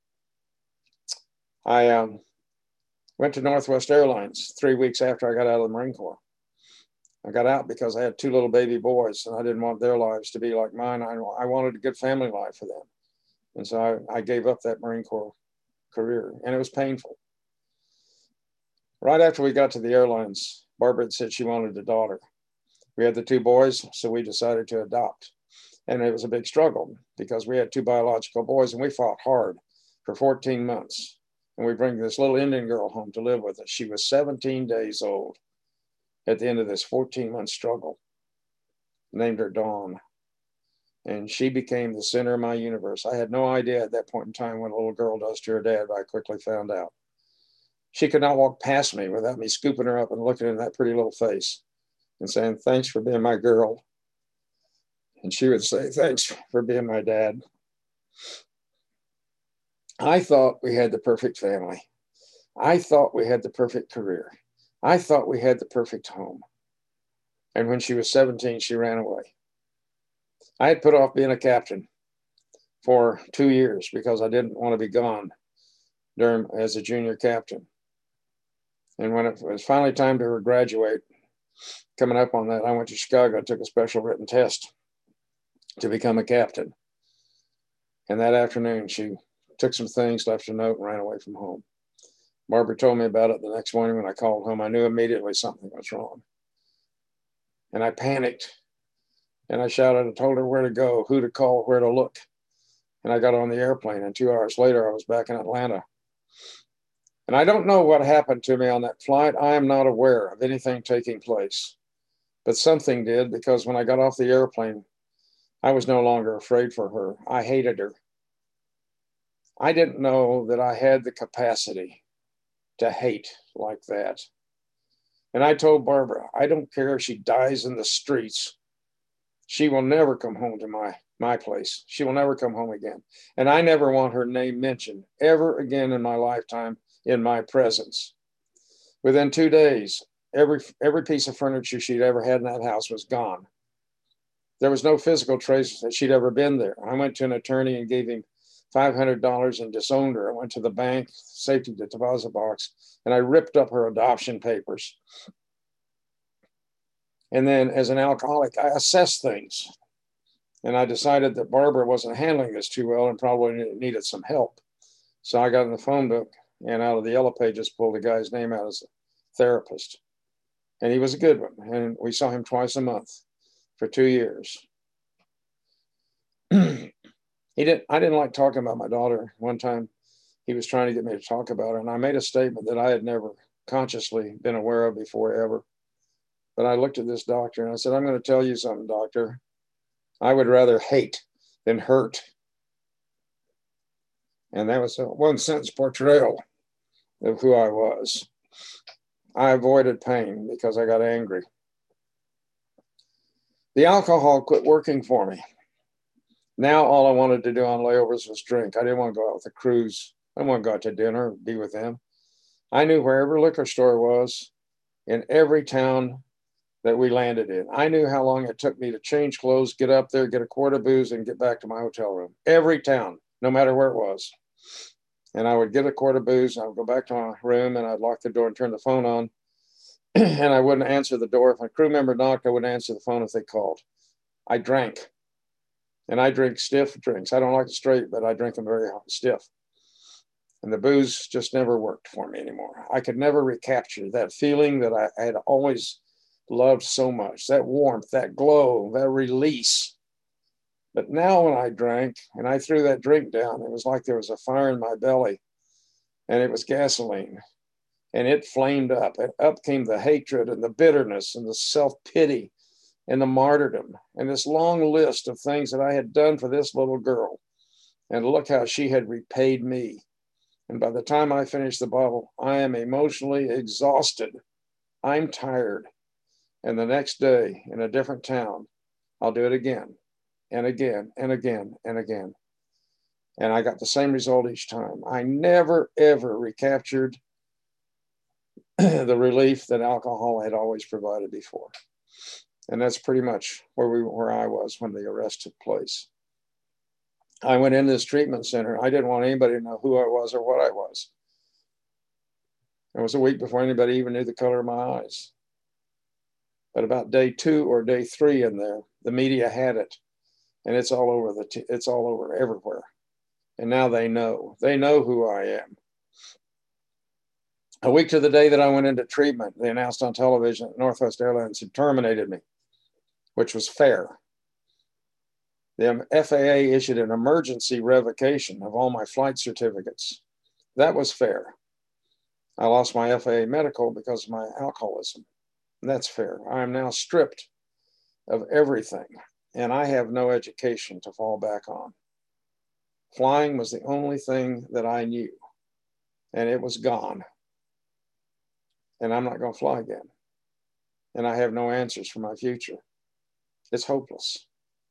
I went to Northwest Airlines 3 weeks after I got out of the Marine Corps. I got out because I had 2 little baby boys and I didn't want their lives to be like mine. I wanted a good family life for them. And so I gave up that Marine Corps career, and it was painful. Right after we got to the airlines, Barbara had said she wanted a daughter. We had the 2 boys, so we decided to adopt. And it was a big struggle because we had 2 biological boys and we fought hard for 14 months. And we bring this little Indian girl home to live with us. She was 17 days old at the end of this 14-month struggle. Named her Dawn. And she became the center of my universe. I had no idea at that point in time what a little girl does to her dad, but I quickly found out. She could not walk past me without me scooping her up and looking in that pretty little face and saying, thanks for being my girl. And she would say, thanks for being my dad. I thought we had the perfect family. I thought we had the perfect career. I thought we had the perfect home. And when she was 17, she ran away. I had put off being a captain for 2 years because I didn't want to be gone as a junior captain. And when it was finally time to graduate, coming up on that, I went to Chicago, took a special written test to become a captain. And that afternoon, she took some things, left a note, and ran away from home. Barbara told me about it the next morning when I called home. I knew immediately something was wrong. And I panicked. And I shouted and told her where to go, who to call, where to look. And I got on the airplane. And 2 hours later, I was back in Atlanta. And I don't know what happened to me on that flight. I am not aware of anything taking place. But something did, because when I got off the airplane, I was no longer afraid for her. I hated her. I didn't know that I had the capacity to hate like that. And I told Barbara, I don't care if she dies in the streets. She will never come home to my place. She will never come home again. And I never want her name mentioned ever again in my lifetime in my presence. Within 2 days, every piece of furniture she'd ever had in that house was gone. There was no physical trace that she'd ever been there. I went to an attorney and gave him $500 and disowned her. I went to the bank, safety deposit box, and I ripped up her adoption papers. And then as an alcoholic, I assessed things. And I decided that Barbara wasn't handling this too well and probably needed some help. So I got in the phone book and out of the yellow pages pulled the guy's name out as a therapist. And he was a good one. And we saw him twice a month for 2 years. I didn't like talking about my daughter. One time he was trying to get me to talk about her, and I made a statement that I had never consciously been aware of before ever. But I looked at this doctor and I said, I'm going to tell you something, doctor. I would rather hate than hurt. And that was a 1-sentence portrayal of who I was. I avoided pain because I got angry. The alcohol quit working for me. Now all I wanted to do on layovers was drink. I didn't want to go out with a cruise. I didn't want to go out to dinner, be with them. I knew where every liquor store was in every town that we landed in. I knew how long it took me to change clothes, get up there, get a quart of booze, and get back to my hotel room. Every town, no matter where it was. And I would get a quart of booze, I would go back to my room, and I'd lock the door and turn the phone on. And I wouldn't answer the door. If a crew member knocked, I wouldn't answer the phone if they called. I drank. And I drink stiff drinks. I don't like it straight, but I drink them very stiff. And the booze just never worked for me anymore. I could never recapture that feeling that I had always loved so much, that warmth, that glow, that release. But now when I drank and I threw that drink down, it was like there was a fire in my belly, and it was gasoline, and it flamed up. And up came the hatred and the bitterness and the self-pity and the martyrdom and this long list of things that I had done for this little girl. And look how she had repaid me. And by the time I finished the bottle, I am emotionally exhausted. I'm tired. And the next day in a different town, I'll do it again and again and again and again. And I got the same result each time. I never, ever recaptured the relief that alcohol had always provided before. And that's pretty much where I was when the arrest took place. I went into this treatment center. I didn't want anybody to know who I was or what I was. It was a week before anybody even knew the color of my eyes. But about day 2 or day 3 in there, the media had it, and it's all over it's all over everywhere. And now they know who I am. A week to the day that I went into treatment, they announced on television that Northwest Airlines had terminated me, which was fair. The FAA issued an emergency revocation of all my flight certificates. That was fair. I lost my FAA medical because of my alcoholism. That's fair. I am now stripped of everything, and I have no education to fall back on. Flying was the only thing that I knew, and it was gone. And I'm not going to fly again. And I have no answers for my future. It's hopeless.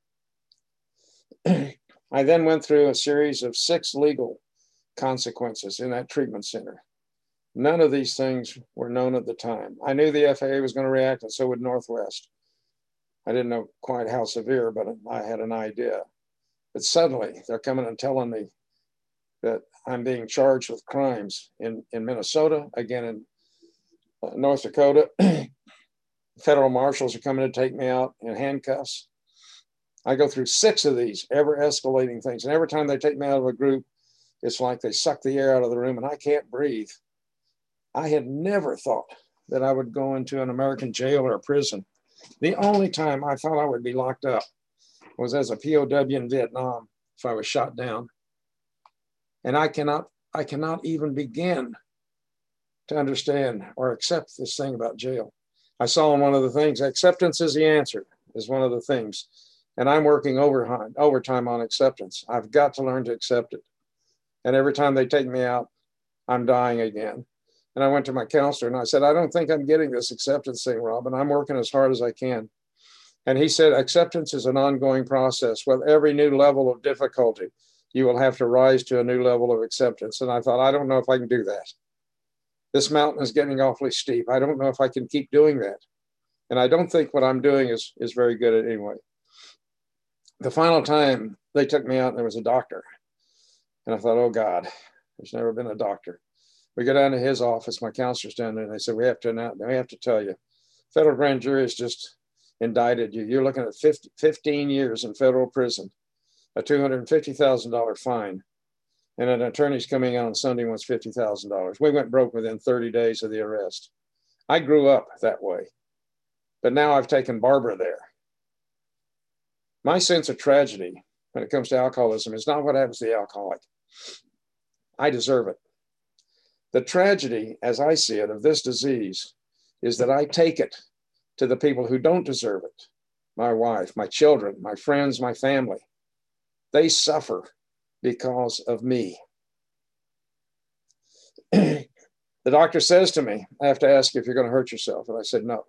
I then went through a series of 6 legal consequences in that treatment center. None of these things were known at the time. I knew the FAA was going to react, and so would Northwest. I didn't know quite how severe, but I had an idea. But suddenly they're coming and telling me that I'm being charged with crimes in Minnesota, again in North Dakota. Federal marshals are coming to take me out in handcuffs. I go through 6 of these ever escalating things. And every time they take me out of a group, it's like they suck the air out of the room and I can't breathe. I had never thought that I would go into an American jail or a prison. The only time I thought I would be locked up was as a POW in Vietnam if I was shot down. And I cannot even begin to understand or accept this thing about jail. I saw in one of the things, acceptance is the answer, is one of the things. And I'm working overtime on acceptance. I've got to learn to accept it. And every time they take me out, I'm dying again. And I went to my counselor and I said, I don't think I'm getting this acceptance thing, Robin. I'm working as hard as I can. And he said, acceptance is an ongoing process. With every new level of difficulty, you will have to rise to a new level of acceptance. And I thought, I don't know if I can do that. This mountain is getting awfully steep. I don't know if I can keep doing that. And I don't think what I'm doing is very good at anyway. The final time they took me out, and there was a doctor. And I thought, oh God, there's never been a doctor. We go down to his office, my counselor's down there, and they said, we have to tell you, federal grand jury has just indicted you. You're looking at 15 years in federal prison, a $250,000 fine, and an attorney's coming out on Sunday wants $50,000. We went broke within 30 days of the arrest. I grew up that way, but now I've taken Barbara there. My sense of tragedy when it comes to alcoholism is not what happens to the alcoholic. I deserve it. The tragedy, as I see it, of this disease is that I take it to the people who don't deserve it. My wife, my children, my friends, my family. They suffer because of me. The doctor says to me, I have to ask you if you're going to hurt yourself. And I said, no.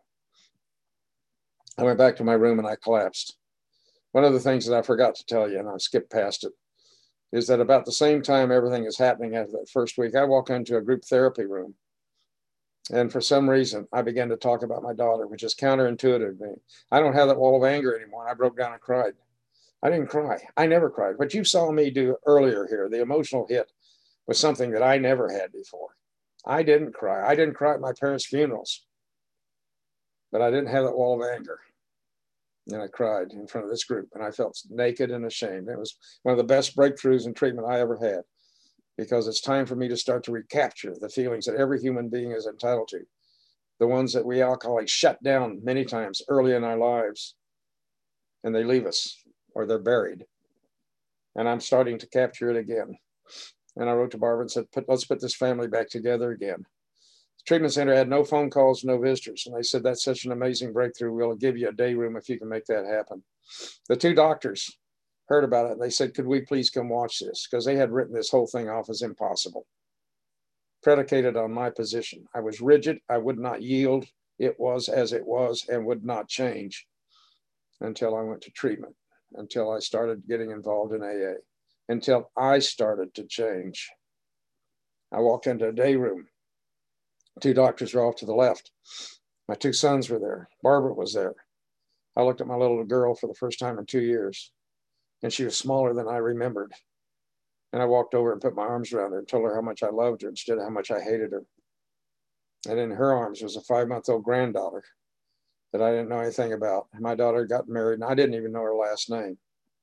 I went back to my room and I collapsed. One of the things that I forgot to tell you, and I skipped past it, is that about the same time everything is happening after that first week, I walk into a group therapy room. And for some reason, I began to talk about my daughter, which is counterintuitive to me. I don't have that wall of anger anymore. I broke down and cried. I didn't cry. I never cried. What you saw me do earlier here, the emotional hit, was something that I never had before. I didn't cry. I didn't cry at my parents' funerals, but I didn't have that wall of anger. And I cried in front of this group and I felt naked and ashamed. It was one of the best breakthroughs in treatment I ever had, because it's time for me to start to recapture the feelings that every human being is entitled to, the ones that we alcoholics shut down many times early in our lives, and they leave us or they're buried. And I'm starting to capture it again. And I wrote to Barbara and said, let's put this family back together again. The treatment center had no phone calls, no visitors. And they said, that's such an amazing breakthrough. We'll give you a day room if you can make that happen. The two doctors heard about it. They said, could we please come watch this? Because they had written this whole thing off as impossible, predicated on my position. I was rigid. I would not yield. It was as it was and would not change until I went to treatment, until I started getting involved in AA, until I started to change. I walked into a day room. Two doctors were off to the left. My two sons were there. Barbara was there. I looked at my little girl for the first time in 2 years, and she was smaller than I remembered. And I walked over and put my arms around her and told her how much I loved her instead of how much I hated her. And in her arms was a 5-month-old granddaughter that I didn't know anything about. My daughter got married, and I didn't even know her last name.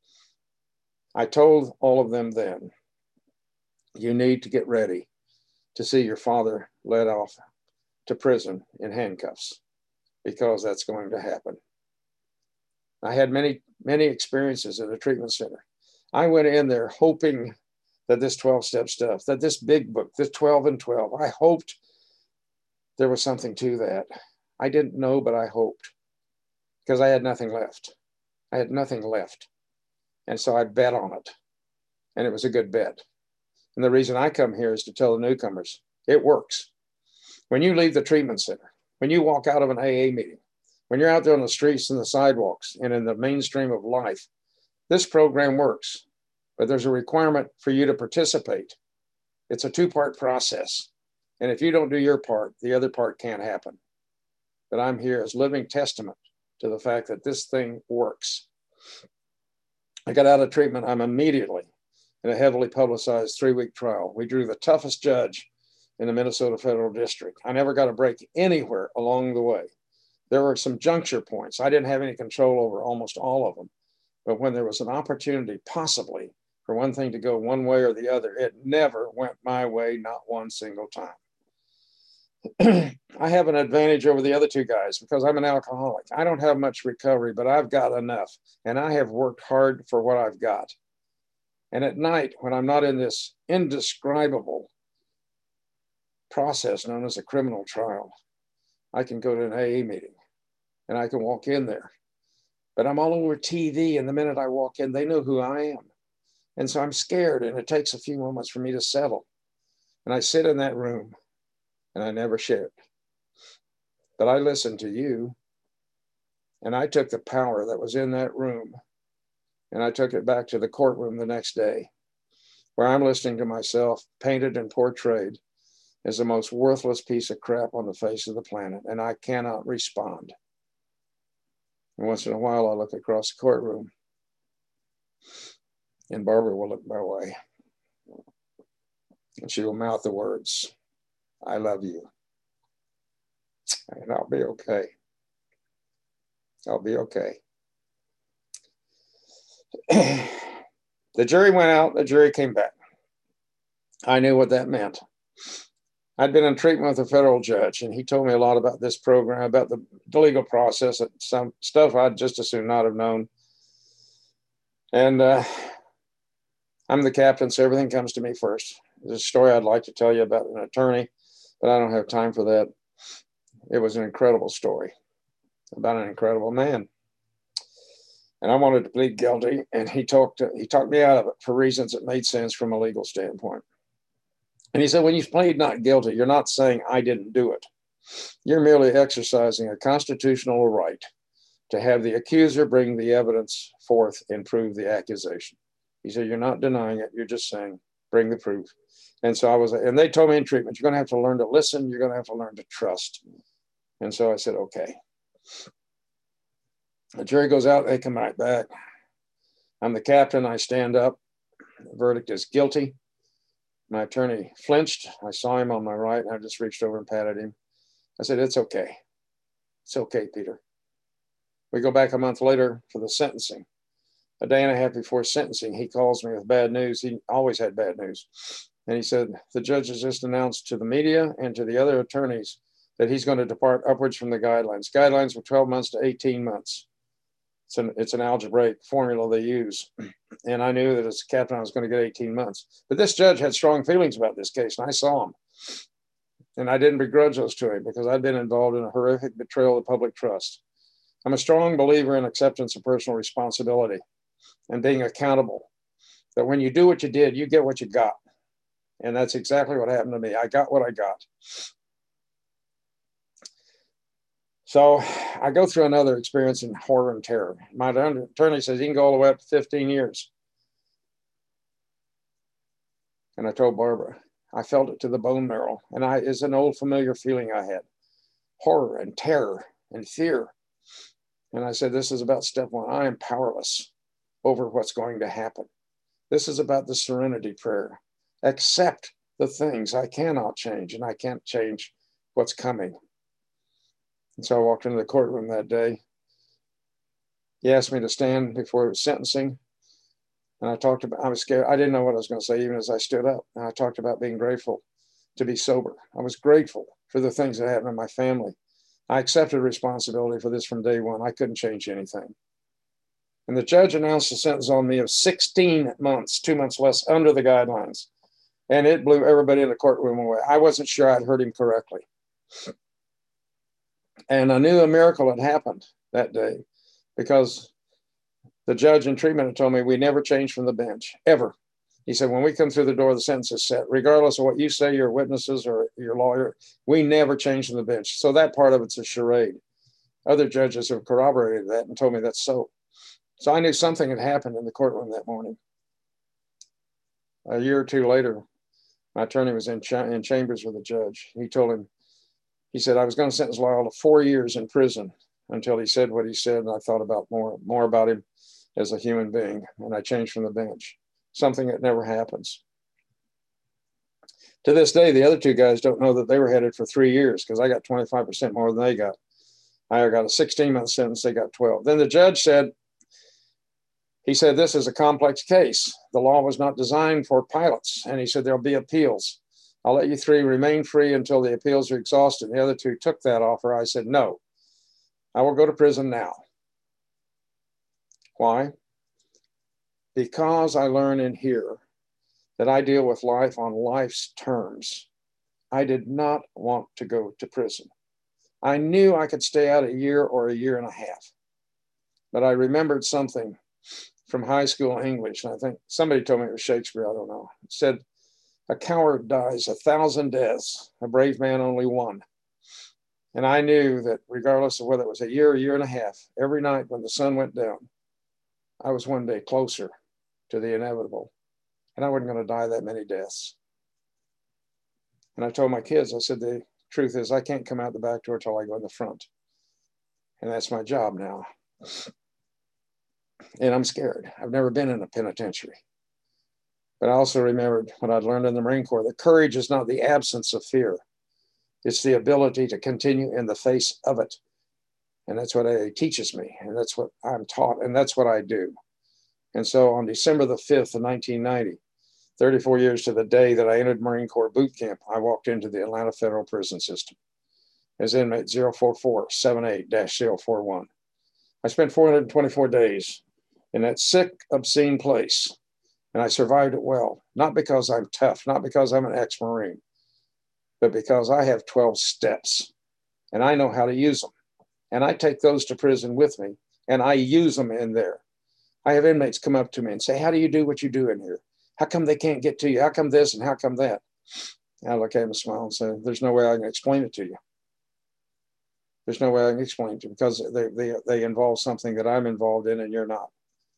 I told all of them then, you need to get ready to see your father led off to prison in handcuffs, because that's going to happen. I had many, many experiences at a treatment center. I went in there hoping that this 12-step stuff, that this big book, this 12 and 12, I hoped there was something to that. I didn't know, but I hoped, because I had nothing left. I had nothing left. And so I bet on it. And it was a good bet. And the reason I come here is to tell the newcomers, it works. When you leave the treatment center, when you walk out of an AA meeting, when you're out there on the streets and the sidewalks and in the mainstream of life, this program works. But there's a requirement for you to participate. It's a 2-part process. And if you don't do your part, the other part can't happen. But I'm here as living testament to the fact that this thing works. I got out of treatment. I'm immediately in a heavily publicized 3-week trial. We drew the toughest judge in the Minnesota Federal District. I never got a break anywhere along the way. There were some juncture points. I didn't have any control over almost all of them. But when there was an opportunity, possibly, for one thing to go one way or the other, it never went my way, not one single time. I have an advantage over the other two guys because I'm an alcoholic. I don't have much recovery, but I've got enough. And I have worked hard for what I've got. And at night, when I'm not in this indescribable process known as a criminal trial, I can go to an AA meeting and I can walk in there. But I'm all over TV, and the minute I walk in, they know who I am. And so I'm scared, and it takes a few moments for me to settle. And I sit in that room, and I never shared. But I listened to you, and I took the power that was in that room, and I took it back to the courtroom the next day, where I'm listening to myself painted and portrayed as the most worthless piece of crap on the face of the planet, and I cannot respond. And once in a while, I look across the courtroom, and Barbara will look my way, and she will mouth the words, I love you, and I'll be okay. I'll be okay. The jury went out, the jury came back. I knew what that meant. I'd been in treatment with a federal judge, and he told me a lot about this program, about the legal process, and some stuff I'd just as soon not have known. And I'm the captain, so everything comes to me first. There's a story I'd like to tell you about an attorney, but I don't have time for that. It was an incredible story about an incredible man. And I wanted to plead guilty, and he talked me out of it for reasons that made sense from a legal standpoint. And he said, when you plead not guilty, you're not saying I didn't do it. You're merely exercising a constitutional right to have the accuser bring the evidence forth and prove the accusation. He said, you're not denying it. You're just saying, bring the proof. And so and they told me in treatment, you're going to have to learn to listen. You're going to have to learn to trust. And so I said, okay. The jury goes out. They come right back. I'm the captain. I stand up. The verdict is guilty. My attorney flinched. I saw him on my right, and I just reached over and patted him. I said, it's okay. It's okay, Peter. We go back a month later for the sentencing. A day and a half before sentencing, he calls me with bad news. He always had bad news. And he said, the judge has just announced to the media and to the other attorneys that he's going to depart upwards from the guidelines. Guidelines were 12 months to 18 months. It's an algebraic formula they use. And I knew that as a captain, I was going to get 18 months. But this judge had strong feelings about this case, and I saw him. And I didn't begrudge those to him because I'd been involved in a horrific betrayal of public trust. I'm a strong believer in acceptance of personal responsibility and being accountable. That when you do what you did, you get what you got. And that's exactly what happened to me. I got what I got. So I go through another experience in horror and terror. My attorney says he can go all the way up to 15 years. And I told Barbara, I felt it to the bone marrow. And it's an old familiar feeling I had. Horror and terror and fear. And I said, this is about step one. I am powerless over what's going to happen. This is about the serenity prayer. Accept the things I cannot change, and I can't change what's coming. And so I walked into the courtroom that day. He asked me to stand before his sentencing. And I was scared. I didn't know what I was going to say, even as I stood up. And I talked about being grateful to be sober. I was grateful for the things that happened in my family. I accepted responsibility for this from day one. I couldn't change anything. And the judge announced a sentence on me of 16 months, 2 months less under the guidelines. And it blew everybody in the courtroom away. I wasn't sure I'd heard him correctly. And I knew a miracle had happened that day because the judge in treatment had told me we never change from the bench, ever. He said, when we come through the door, the sentence is set. Regardless of what you say, your witnesses or your lawyer, we never change from the bench. So that part of it's a charade. Other judges have corroborated that and told me that's so. So I knew something had happened in the courtroom that morning. A year or two later, my attorney was in chambers with the judge. He said, I was going to sentence Lyle to 4 years in prison until he said what he said. And I thought about more about him as a human being. And I changed from the bench, something that never happens. To this day, the other two guys don't know that they were headed for 3 years because I got 25% more than they got. I got a 16-month sentence. They got 12. Then the judge said, this is a complex case. The law was not designed for pilots. And he said, there'll be appeals. I'll let you three remain free until the appeals are exhausted. The other two took that offer. I said, no, I will go to prison now. Why? Because I learn in here that I deal with life on life's terms. I did not want to go to prison. I knew I could stay out a year or a year and a half. But I remembered something from high school English. And I think somebody told me it was Shakespeare. I don't know. It said, a coward dies 1,000 deaths, a brave man only one. And I knew that regardless of whether it was a year and a half, every night when the sun went down, I was one day closer to the inevitable. And I wasn't going to die that many deaths. And I told my kids, I said, the truth is I can't come out the back door till I go in the front. And that's my job now. And I'm scared. I've never been in a penitentiary. But I also remembered what I'd learned in the Marine Corps, that courage is not the absence of fear. It's the ability to continue in the face of it. And that's what AA teaches me. And that's what I'm taught. And that's what I do. And so on December the 5th of 1990, 34 years to the day that I entered Marine Corps boot camp, I walked into the Atlanta Federal Prison System as inmate 04478-041. I spent 424 days in that sick, obscene place. And I survived it well, not because I'm tough, not because I'm an ex-Marine, but because I have 12 steps and I know how to use them. And I take those to prison with me and I use them in there. I have inmates come up to me and say, how do you do what you do in here? How come they can't get to you? How come this and how come that? And I look at them and smile and say, there's no way I can explain it to you. There's no way I can explain it to you because they involve something that I'm involved in and you're not.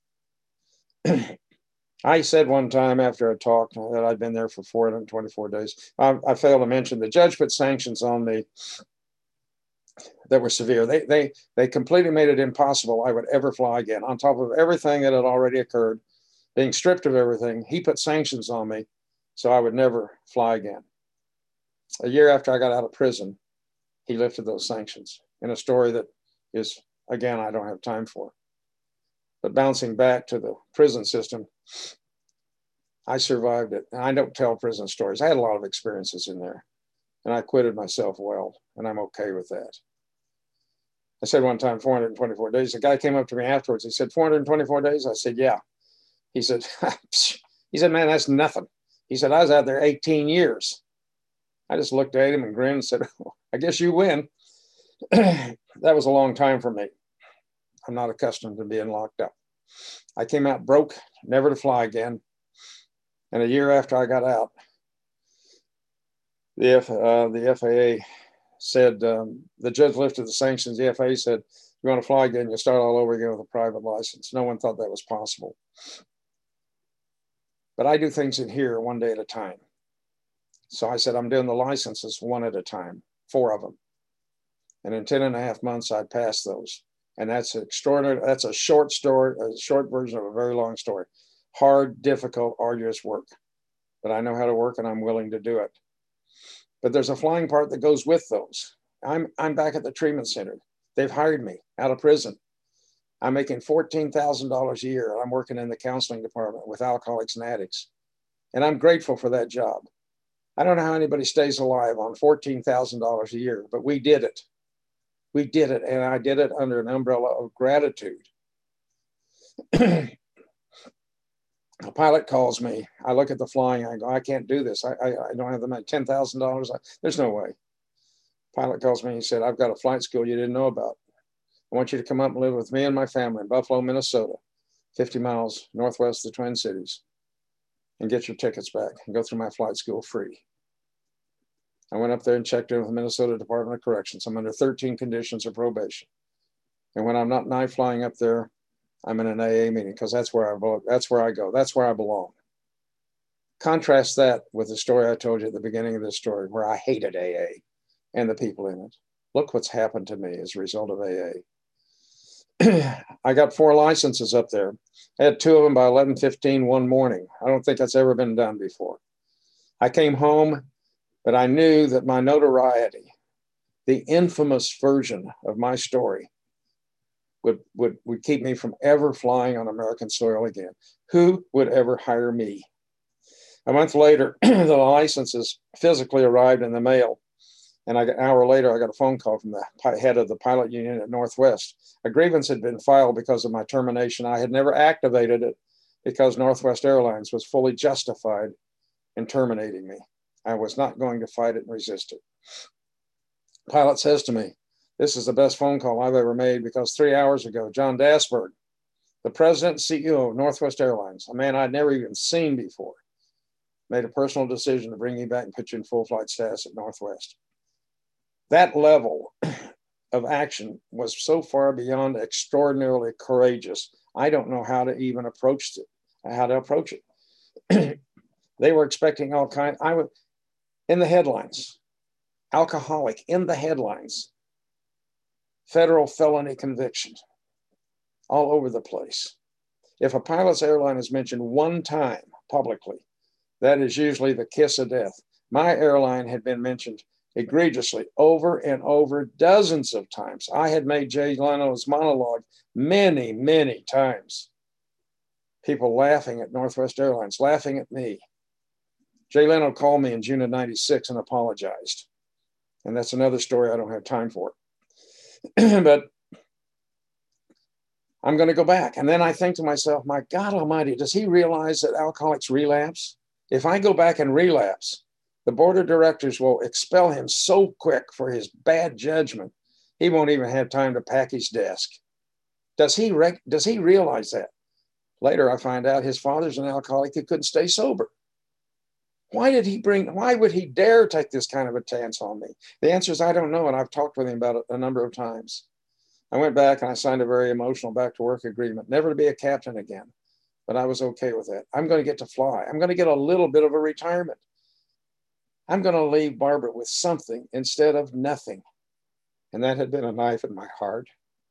I said one time after a talk that I'd been there for 424 days. I failed to mention the judge put sanctions on me that were severe. They completely made it impossible I would ever fly again. On top of everything that had already occurred, being stripped of everything, he put sanctions on me so I would never fly again. A year after I got out of prison, he lifted those sanctions in a story that is, again, I don't have time for. But bouncing back to the prison system, I survived it. And I don't tell prison stories. I had a lot of experiences in there. And I acquitted myself well. And I'm okay with that. I said one time 424 days. The guy came up to me afterwards. He said, 424 days? I said, yeah. He said, man, that's nothing. He said, I was out there 18 years. I just looked at him and grinned and said, oh, I guess you win. That was a long time for me. I'm not accustomed to being locked up. I came out broke, never to fly again. And a year after I got out, the FAA said, the judge lifted the sanctions. The FAA said, you want to fly again, you'll start all over again with a private license. No one thought that was possible. But I do things in here one day at a time. So I said, I'm doing the licenses one at a time, 4 of them. And in 10.5 months, I passed those. And that's extraordinary. That's a short story, a short version of a very long story. Hard, difficult, arduous work. But I know how to work and I'm willing to do it. But there's a flying part that goes with those. I'm back at the treatment center. They've hired me out of prison. I'm making $14,000 a year. I'm working in the counseling department with alcoholics and addicts. And I'm grateful for that job. I don't know how anybody stays alive on $14,000 a year, but we did it. We did it, and I did it under an umbrella of gratitude. A pilot calls me. I look at the flying. I go, I can't do this. I don't have the money. $10,000. There's no way. Pilot calls me. He said, I've got a flight school you didn't know about. I want you to come up and live with me and my family in Buffalo, Minnesota, 50 miles northwest of the Twin Cities, and get your tickets back and go through my flight school free. I went up there and checked in with the Minnesota Department of Corrections. I'm under 13 conditions of probation. And when I'm not night flying up there, I'm in an AA meeting because that's where I go. That's where I belong. Contrast that with the story I told you at the beginning of this story, where I hated AA and the people in it. Look what's happened to me as a result of AA. I got 4 licenses up there. I had 2 of them by 11:15 one morning. I don't think that's ever been done before. I came home, but I knew that my notoriety, the infamous version of my story, would keep me from ever flying on American soil again. Who would ever hire me? A month later, the licenses physically arrived in the mail. And an hour later, I got a phone call from the head of the pilot union at Northwest. A grievance had been filed because of my termination. I had never activated it because Northwest Airlines was fully justified in terminating me. I was not going to fight it and resist it. Pilot says to me, this is the best phone call I've ever made because 3 hours ago, John Dasberg, the president and CEO of Northwest Airlines, a man I'd never even seen before, made a personal decision to bring me back and put you in full flight status at Northwest. That level of action was so far beyond extraordinarily courageous. I don't know how to even approach it. They were expecting all kinds. I was in the headlines, alcoholic in the headlines, federal felony conviction all over the place. If a pilot's airline is mentioned one time publicly, that is usually the kiss of death. My airline had been mentioned egregiously over and over dozens of times. I had made Jay Leno's monologue many, many times. People laughing at Northwest Airlines, laughing at me. Jay Leno called me in June of '96 and apologized. And that's another story I don't have time for. But I'm going to go back. And then I think to myself, my God Almighty, does he realize that alcoholics relapse? If I go back and relapse, the board of directors will expel him so quick for his bad judgment, he won't even have time to pack his desk. Does he realize that? Later, I find out his father's an alcoholic who couldn't stay sober. Why would he dare take this kind of a chance on me? The answer is, I don't know. And I've talked with him about it a number of times. I went back and I signed a very emotional back to work agreement, never to be a captain again. But I was okay with that. I'm going to get to fly. I'm going to get a little bit of a retirement. I'm going to leave Barbara with something instead of nothing. And that had been a knife in my heart.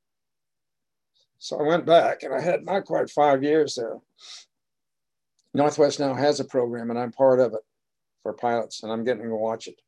So I went back and I had not quite 5 years there. Northwest now has a program and I'm part of it for pilots and I'm getting to watch it.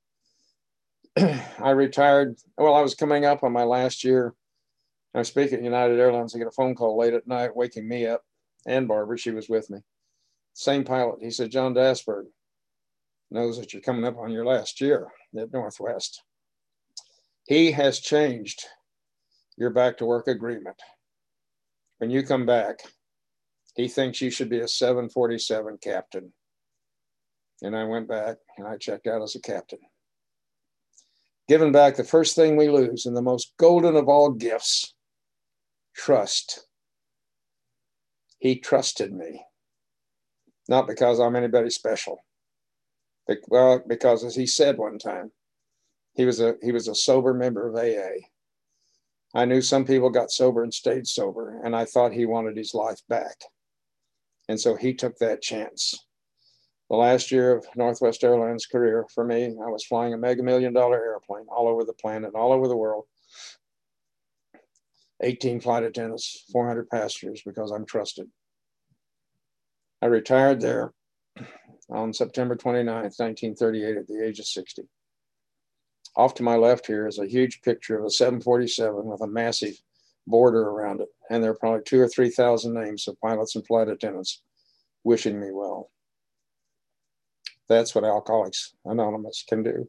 I retired. Well, I was coming up on my last year. I was speaking at United Airlines. I get a phone call late at night, waking me up and Barbara, she was with me. Same pilot. He said, John Dasberg knows that you're coming up on your last year at Northwest. He has changed your back to work agreement. When you come back, he thinks you should be a 747 captain. And I went back and I checked out as a captain. Giving back the first thing we lose and the most golden of all gifts, trust. He trusted me, not because I'm anybody special, but well, because as he said one time, he was a sober member of AA. I knew some people got sober and stayed sober, and I thought he wanted his life back. And so he took that chance. The last year of Northwest Airlines career for me, I was flying a mega $1 million airplane all over the planet, all over the world. 18 flight attendants, 400 passengers, because I'm trusted. I retired there on September 29th, 1938 at the age of 60. Off to my left here is a huge picture of a 747 with a massive border around it. And there are probably 2,000 or 3,000 names of pilots and flight attendants wishing me well. That's what Alcoholics Anonymous can do.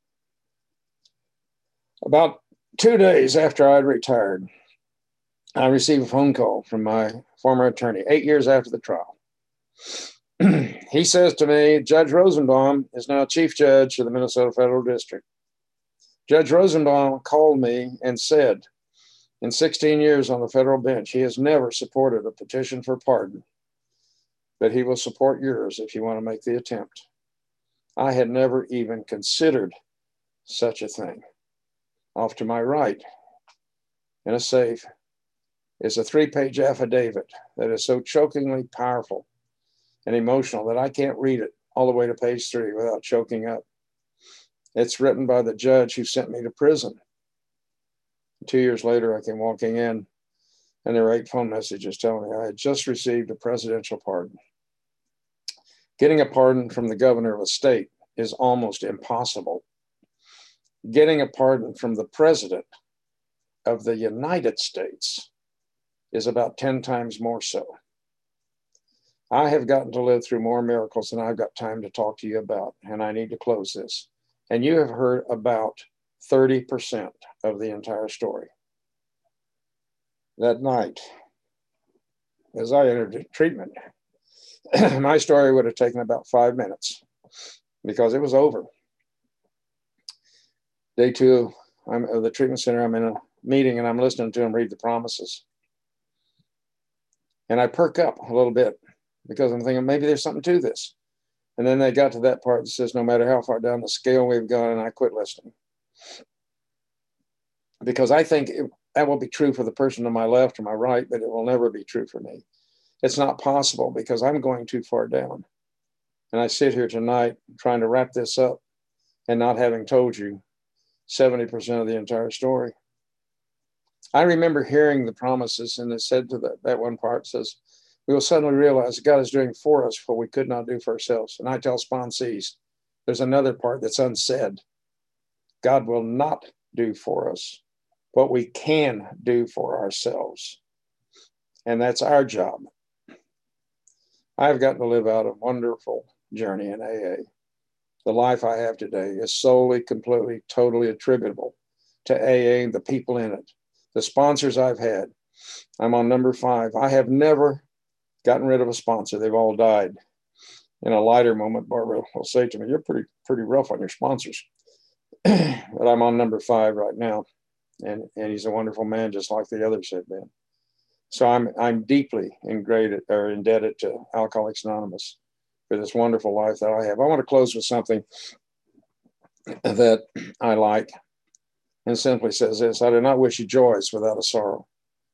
About 2 days after I'd retired, I received a phone call from my former attorney, 8 years after the trial. He says to me, Judge Rosenbaum is now Chief Judge of the Minnesota Federal District. Judge Rosenbaum called me and said, in 16 years on the federal bench, he has never supported a petition for pardon, but he will support yours if you want to make the attempt. I had never even considered such a thing. Off to my right, in a safe, is a 3-page affidavit that is so chokingly powerful and emotional that I can't read it all the way to page 3 without choking up. It's written by the judge who sent me to prison. 2 years later, I came walking in, and there were 8 phone messages telling me I had just received a presidential pardon. Getting a pardon from the governor of a state is almost impossible. Getting a pardon from the president of the United States is about 10 times more so. I have gotten to live through more miracles than I've got time to talk to you about, and I need to close this. And you have heard about 30% of the entire story. That night, as I entered treatment, my story would have taken about 5 minutes because it was over. Day 2 of the treatment center, I'm in a meeting and I'm listening to him read the promises. And I perk up a little bit because I'm thinking maybe there's something to this. And then they got to that part that says, no matter how far down the scale we've gone, and I quit listening. Because I think that will be true for the person to my left or my right, but it will never be true for me. It's not possible because I'm going too far down. And I sit here tonight trying to wrap this up and not having told you 70% of the entire story. I remember hearing the promises, and it said to that one part says, we will suddenly realize God is doing for us what we could not do for ourselves. And I tell sponsees, there's another part that's unsaid. God will not do for us what we can do for ourselves. And that's our job. I've gotten to live out a wonderful journey in AA. The life I have today is solely, completely, totally attributable to AA and the people in it, the sponsors I've had. I'm on number 5. I have never gotten rid of a sponsor. They've all died. In a lighter moment, Barbara will say to me, you're pretty rough on your sponsors. But I'm on number 5 right now. And he's a wonderful man, just like the others have been. So I'm deeply indebted to Alcoholics Anonymous for this wonderful life that I have. I want to close with something that I like, and simply says this: I do not wish you joys without a sorrow,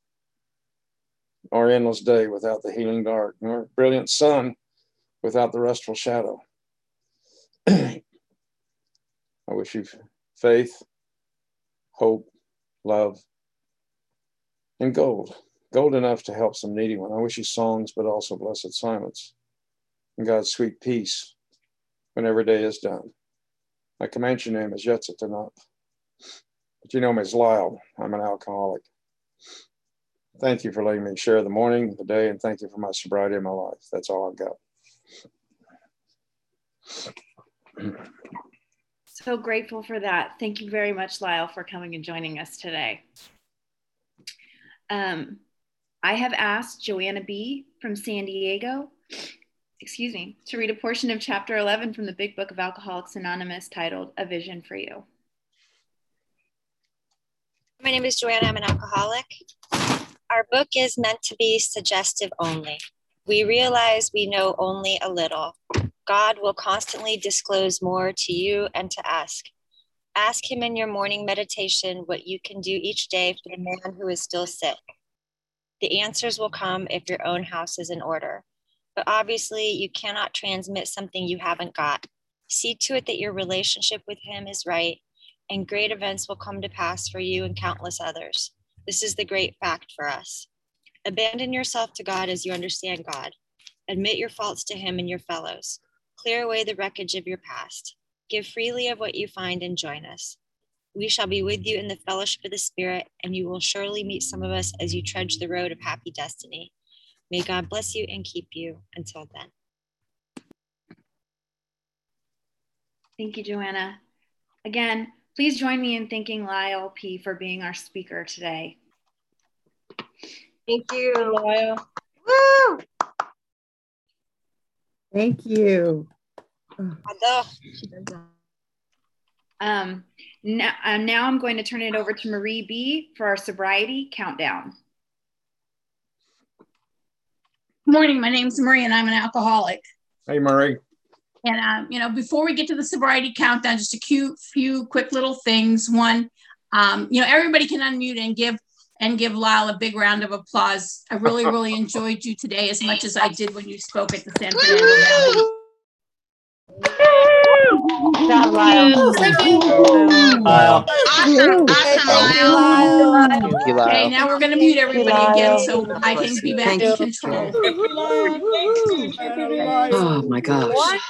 or endless day without the healing dark, nor brilliant sun without the restful shadow. I wish you faith, hope, love, and gold enough to help some needy one. I wish you songs, but also blessed silence, and God's sweet peace when every day is done. My Comanche name is Yetzitanap, but you know me as Lyle. I'm an alcoholic. Thank you for letting me share the morning, the day, and thank you for my sobriety in my life. That's all I've got. So grateful for that. Thank you very much, Lyle, for coming and joining us today. I have asked Joanna B. from San Diego, to read a portion of chapter 11 from the Big Book of Alcoholics Anonymous titled A Vision for You. My name is Joanna. I'm an alcoholic. Our book is meant to be suggestive only. We realize we know only a little. God will constantly disclose more to you and to us. Ask him in your morning meditation what you can do each day for the man who is still sick. The answers will come if your own house is in order. But obviously, you cannot transmit something you haven't got. See to it that your relationship with him is right, and great events will come to pass for you and countless others. This is the great fact for us. Abandon yourself to God as you understand God. Admit your faults to him and your fellows. Clear away the wreckage of your past. Give freely of what you find and join us. We shall be with you in the fellowship of the Spirit, and you will surely meet some of us as you trudge the road of happy destiny. May God bless you and keep you until then. Thank you, Joanna. Again, please join me in thanking Lyle P. for being our speaker today. Thank you, Lyle. Woo! Thank you. Now I'm going to turn it over to Marie B. for our sobriety countdown. Good morning. My name is Marie, and I'm an alcoholic. Hey, Marie. And before we get to the sobriety countdown, just a few quick little things. One, everybody can unmute and give Lyle a big round of applause. I really, really enjoyed you today as much as I did when you spoke at the San Fernando Valley. Job, Lyle. Thank you. Lyle. Thank you, Lyle. Okay, now we're going to mute everybody again so I can be back in control. Oh my gosh.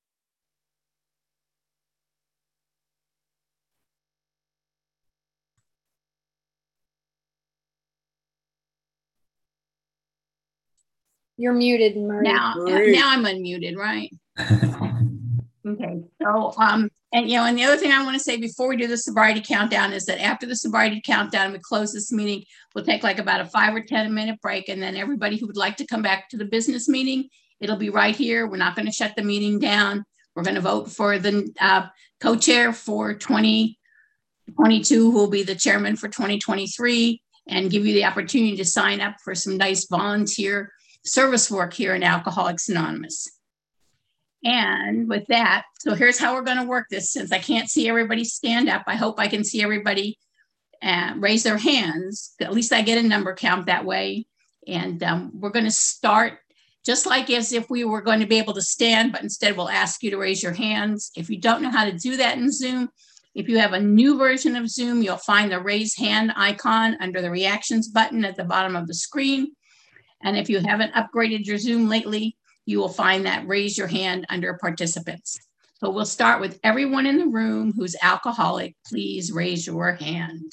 You're muted, Marie. Now I'm unmuted, right? Okay. So, and the other thing I want to say before we do the sobriety countdown is that after the sobriety countdown, we close this meeting, we'll take like about a 5 or 10 minute break. And then everybody who would like to come back to the business meeting, it'll be right here. We're not going to shut the meeting down. We're going to vote for the co-chair for 2022, who will be the chairman for 2023, and give you the opportunity to sign up for some nice volunteer service work here in Alcoholics Anonymous. And with that, so here's how we're going to work this. Since I can't see everybody stand up, I hope I can see everybody raise their hands. At least I get a number count that way. And we're going to start just like as if we were going to be able to stand, but instead we'll ask you to raise your hands. If you don't know how to do that in Zoom, if you have a new version of Zoom, you'll find the raise hand icon under the reactions button at the bottom of the screen. And if you haven't upgraded your Zoom lately, you will find that raise your hand under participants. So we'll start with everyone in the room who's alcoholic. Please raise your hand.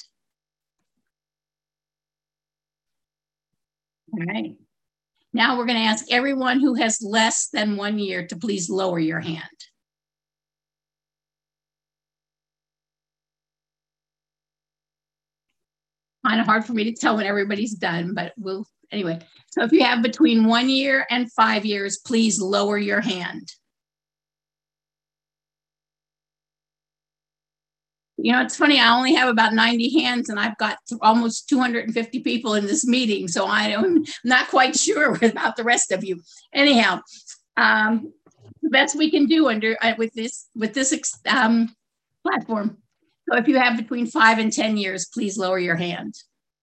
All right. Now we're going to ask everyone who has less than 1 year to please lower your hand. Kind of hard for me to tell when everybody's done, but anyway. So if you have between 1 year and 5 years, please lower your hand. It's funny, I only have about 90 hands and I've got almost 250 people in this meeting. So I'm not quite sure about the rest of you. Anyhow, the best we can do with this platform. So if you have between 5 and 10 years, please lower your hand.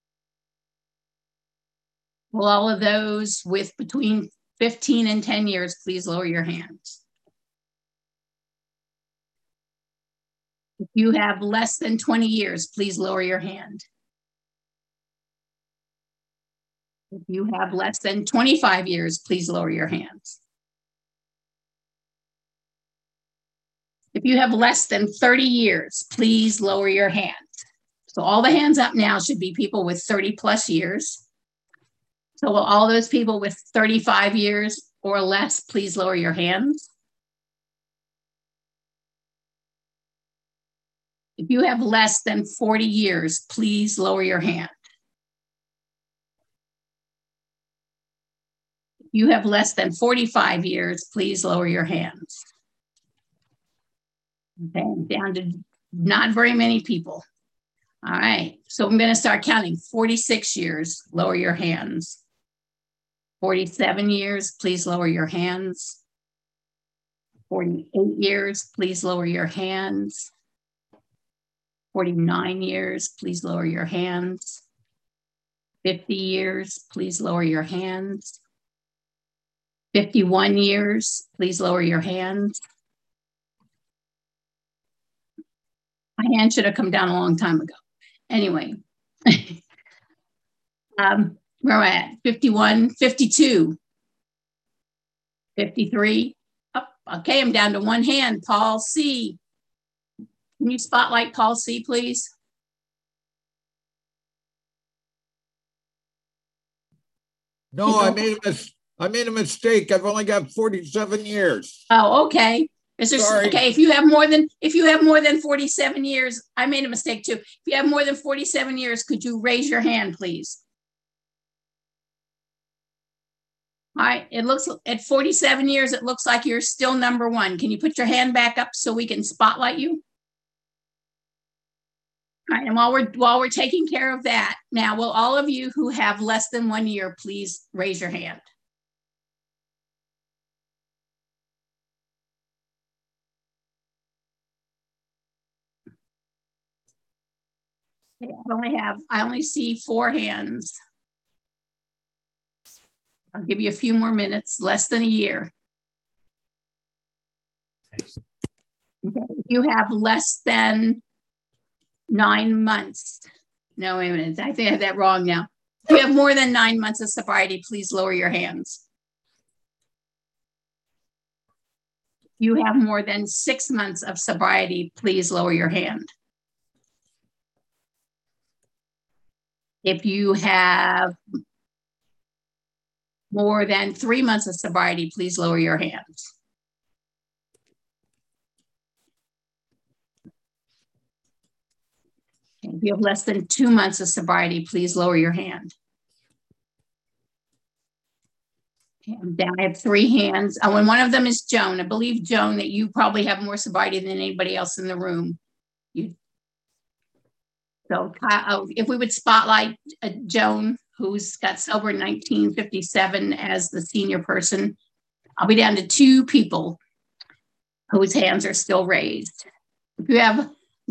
Well, all of those with between 15 and 10 years, please lower your hands. If you have less than 20 years, please lower your hand. If you have less than 25 years, please lower your hands. If you have less than 30 years, please lower your hand. So all the hands up now should be people with 30 plus years. So will all those people with 35 years or less, please lower your hands. If you have less than 40 years, please lower your hand. You have less than 45 years, please lower your hands. Okay, down to not very many people. All right, so I'm going to start counting. 46 years, lower your hands. 47 years, please lower your hands. 48 years, please lower your hands. 49 years, please lower your hands. 50 years, please lower your hands. 51 years, please lower your hands. My hand should have come down a long time ago. Anyway, where am I at? 51, 52, 53. Oh, okay, I'm down to one hand. Paul C. Can you spotlight Paul C, please? No, I made a mistake. I've only got 47 years. Oh, okay. Sorry. Okay, if you have more than 47 years, I made a mistake too. If you have more than 47 years, could you raise your hand, please? All right, it looks at 47 years, it looks like you're still number one. Can you put your hand back up so we can spotlight you? All right, and while we're taking care of that, now will all of you who have less than 1 year, please raise your hand. I only see 4 hands. I'll give you a few more minutes, less than a year. Okay. You have less than 9 months. No, wait a minute. I think I have that wrong now. If you have more than 9 months of sobriety, please lower your hands. You have more than 6 months of sobriety, please lower your hand. If you have more than 3 months of sobriety, please lower your hands. Okay. If you have less than 2 months of sobriety, please lower your hand. Okay, I'm down. I have 3 hands. Oh, and one of them is Joan. I believe, Joan, that you probably have more sobriety than anybody else in the room. So if we would spotlight Joan, who's got sober in 1957 as the senior person, I'll be down to 2 people whose hands are still raised. If you have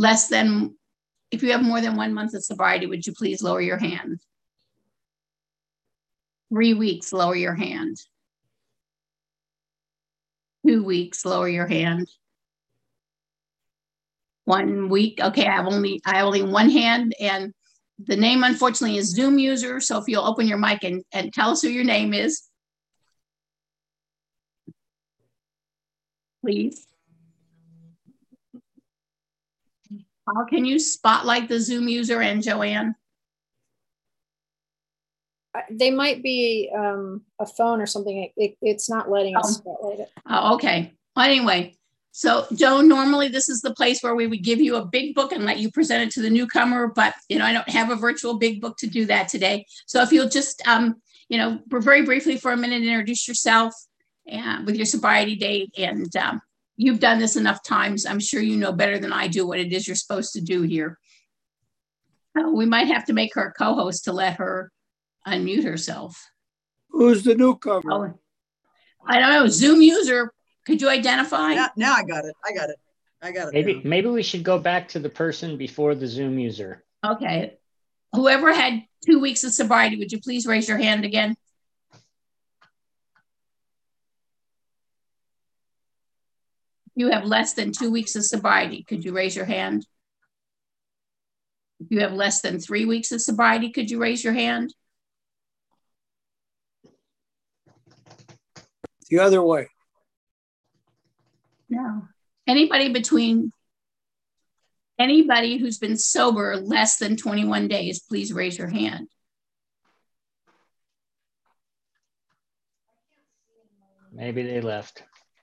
more than 1 month of sobriety, would you please lower your hand? 3 weeks, lower your hand. 2 weeks, lower your hand. 1 week, okay, I have only 1 hand, and the name unfortunately is Zoom user, so if you'll open your mic and tell us who your name is, please. How can you spotlight the Zoom user and Joanne? They might be a phone or something. It's not letting us spotlight it. Oh, okay. Well, anyway, so Joan, normally this is the place where we would give you a big book and let you present it to the newcomer, but I don't have a virtual big book to do that today. So if you'll just very briefly for a minute introduce yourself and with your sobriety date, and you've done this enough times, I'm sure you know better than I do what it is you're supposed to do here. We might have to make her a co-host to let her unmute herself. Who's the newcomer? Oh, I don't know. Zoom user. Could you identify? Now I got it. Maybe we should go back to the person before the Zoom user. Okay. Whoever had 2 weeks of sobriety, would you please raise your hand again? You have less than 2 weeks of sobriety. Could you raise your hand? If you have less than 3 weeks of sobriety, could you raise your hand? The other way. No. Anybody who's been sober less than 21 days, please raise your hand. Maybe they left.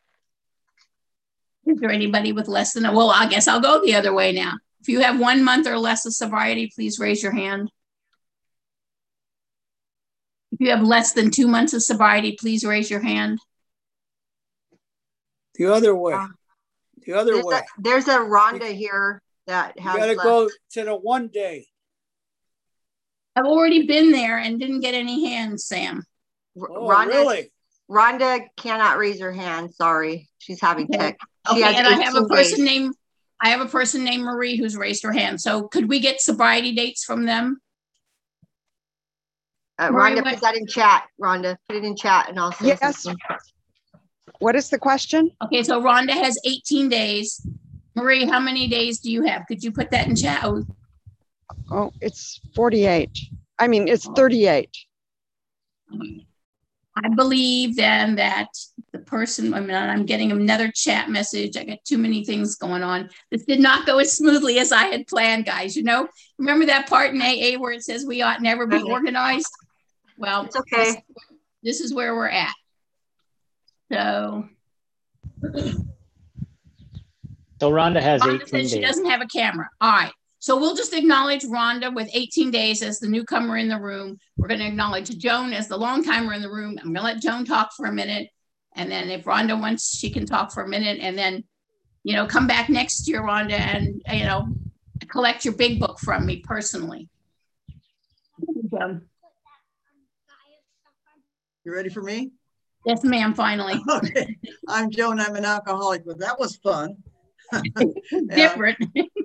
Is there anybody with less than, well, I guess I'll go the other way now. If you have 1 month or less of sobriety, please raise your hand. If you have less than 2 months of sobriety, please raise your hand. The other way. The other way. There's a Rhonda here that has. You got to go to the 1 day. I've already been there and didn't get any hands, Sam. Oh, really? Rhonda cannot raise her hand. Sorry, she's having tech. Okay, and I have a person named Marie who's raised her hand. So could we get sobriety dates from them? Rhonda, put that in chat. Rhonda, put it in chat, and I'll say something. What is the question? Okay, so Rhonda has 18 days. Marie, how many days do you have? Could you put that in chat? Oh, it's 48. I mean, it's 38. I believe then that the person, I'm getting another chat message. I got too many things going on. This did not go as smoothly as I had planned, guys. You know, remember that part in AA where it says we ought never be organized? Well, it's okay. This is where we're at. So Rhonda has Rhonda 18 says days. she doesn't have a camera. All right. So we'll just acknowledge Rhonda with 18 days as the newcomer in the room. We're going to acknowledge Joan as the long timer in the room. I'm going to let Joan talk for a minute. And then if Rhonda wants, she can talk for a minute. And then, you know, come back next year, Rhonda, and, you know, collect your big book from me personally. You ready for me? Yes, ma'am, finally. Okay. I'm Joan. I'm an alcoholic, but that was fun. Different.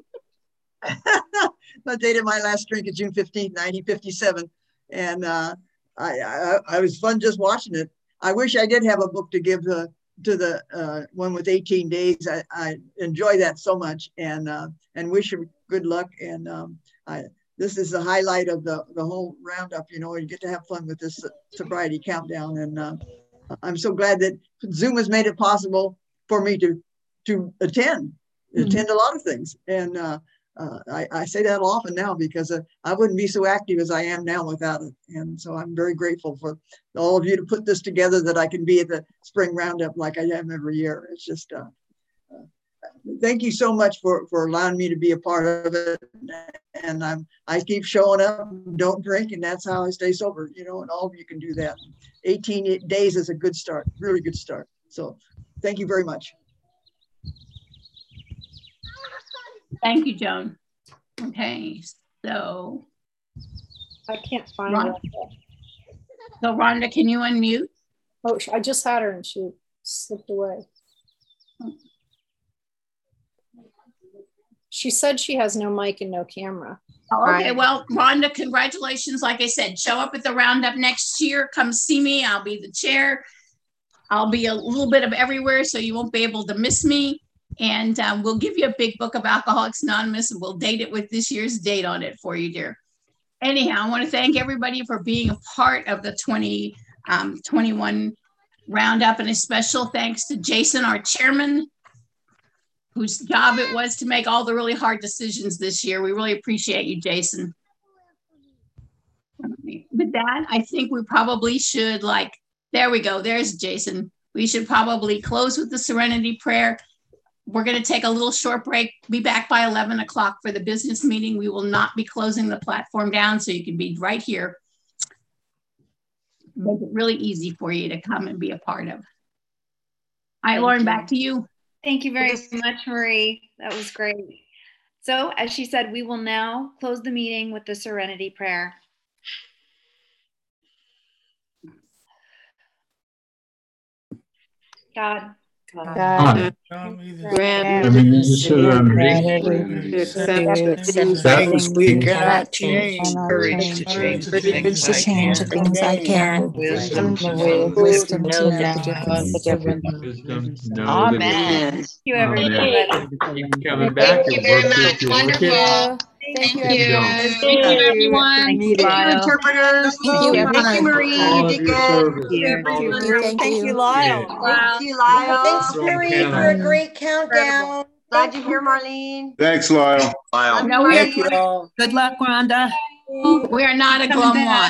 The date of my last drink is June 15th, 1957. And I was fun just watching it. I wish I did have a book to give to the one with 18 days. I enjoy that so much, and wish you good luck. And this is the highlight of the whole roundup. You know, you get to have fun with this sobriety countdown. And I'm so glad that Zoom has made it possible for me to attend a lot of things. And I say that often now because I wouldn't be so active as I am now without it. And so I'm very grateful for all of you to put this together, that I can be at the spring roundup like I am every year. It's just, thank you so much for allowing me to be a part of it. And I keep showing up, don't drink, and that's how I stay sober, you know, and all of you can do that. 18 days is a good start, really good start. So thank you very much. Thank you, Joan. Okay, so I can't find Rhonda. it. So Rhonda, can you unmute? Oh, I just had her and she slipped away. She said she has no mic and no camera. Oh, okay, well, Rhonda, congratulations. Like I said, show up at the roundup next year. Come see me. I'll be the chair. I'll be a little bit of everywhere, so you won't be able to miss me. And we'll give you a big book of Alcoholics Anonymous, and we'll date it with this year's date on it for you, dear. Anyhow, I want to thank everybody for being a part of the 2021 roundup, and a special thanks to Jason, our chairman, whose job it was to make all the really hard decisions this year. We really appreciate you, Jason. With that, I think we probably should, there we go. There's Jason. We should probably close with the Serenity Prayer. We're going to take a little short break. Be back by 11 o'clock for the business meeting. We will not be closing the platform down, so you can be right here. Make it really easy for you to come and be a part of. All right, Lauren, back to you. Thank you very much, Marie. That was great. So, as she said, we will now close the meeting with the Serenity Prayer. God. God, grant things we cannot change, courage to change the things I can, wisdom to know the difference. Amen. Thank you, everybody. Keep coming back. Thank you very much. Wonderful. Thank you. Thank you, everyone. Thank you, interpreters. Thank you, Marie. You did good. Thank you, Lyle. Thank you, Lyle. Thanks, Marie, for a great countdown. Glad you're here, Marlene. Thanks, Lyle. No, Thank you all. Good luck, Rhonda. We are not a glum lot.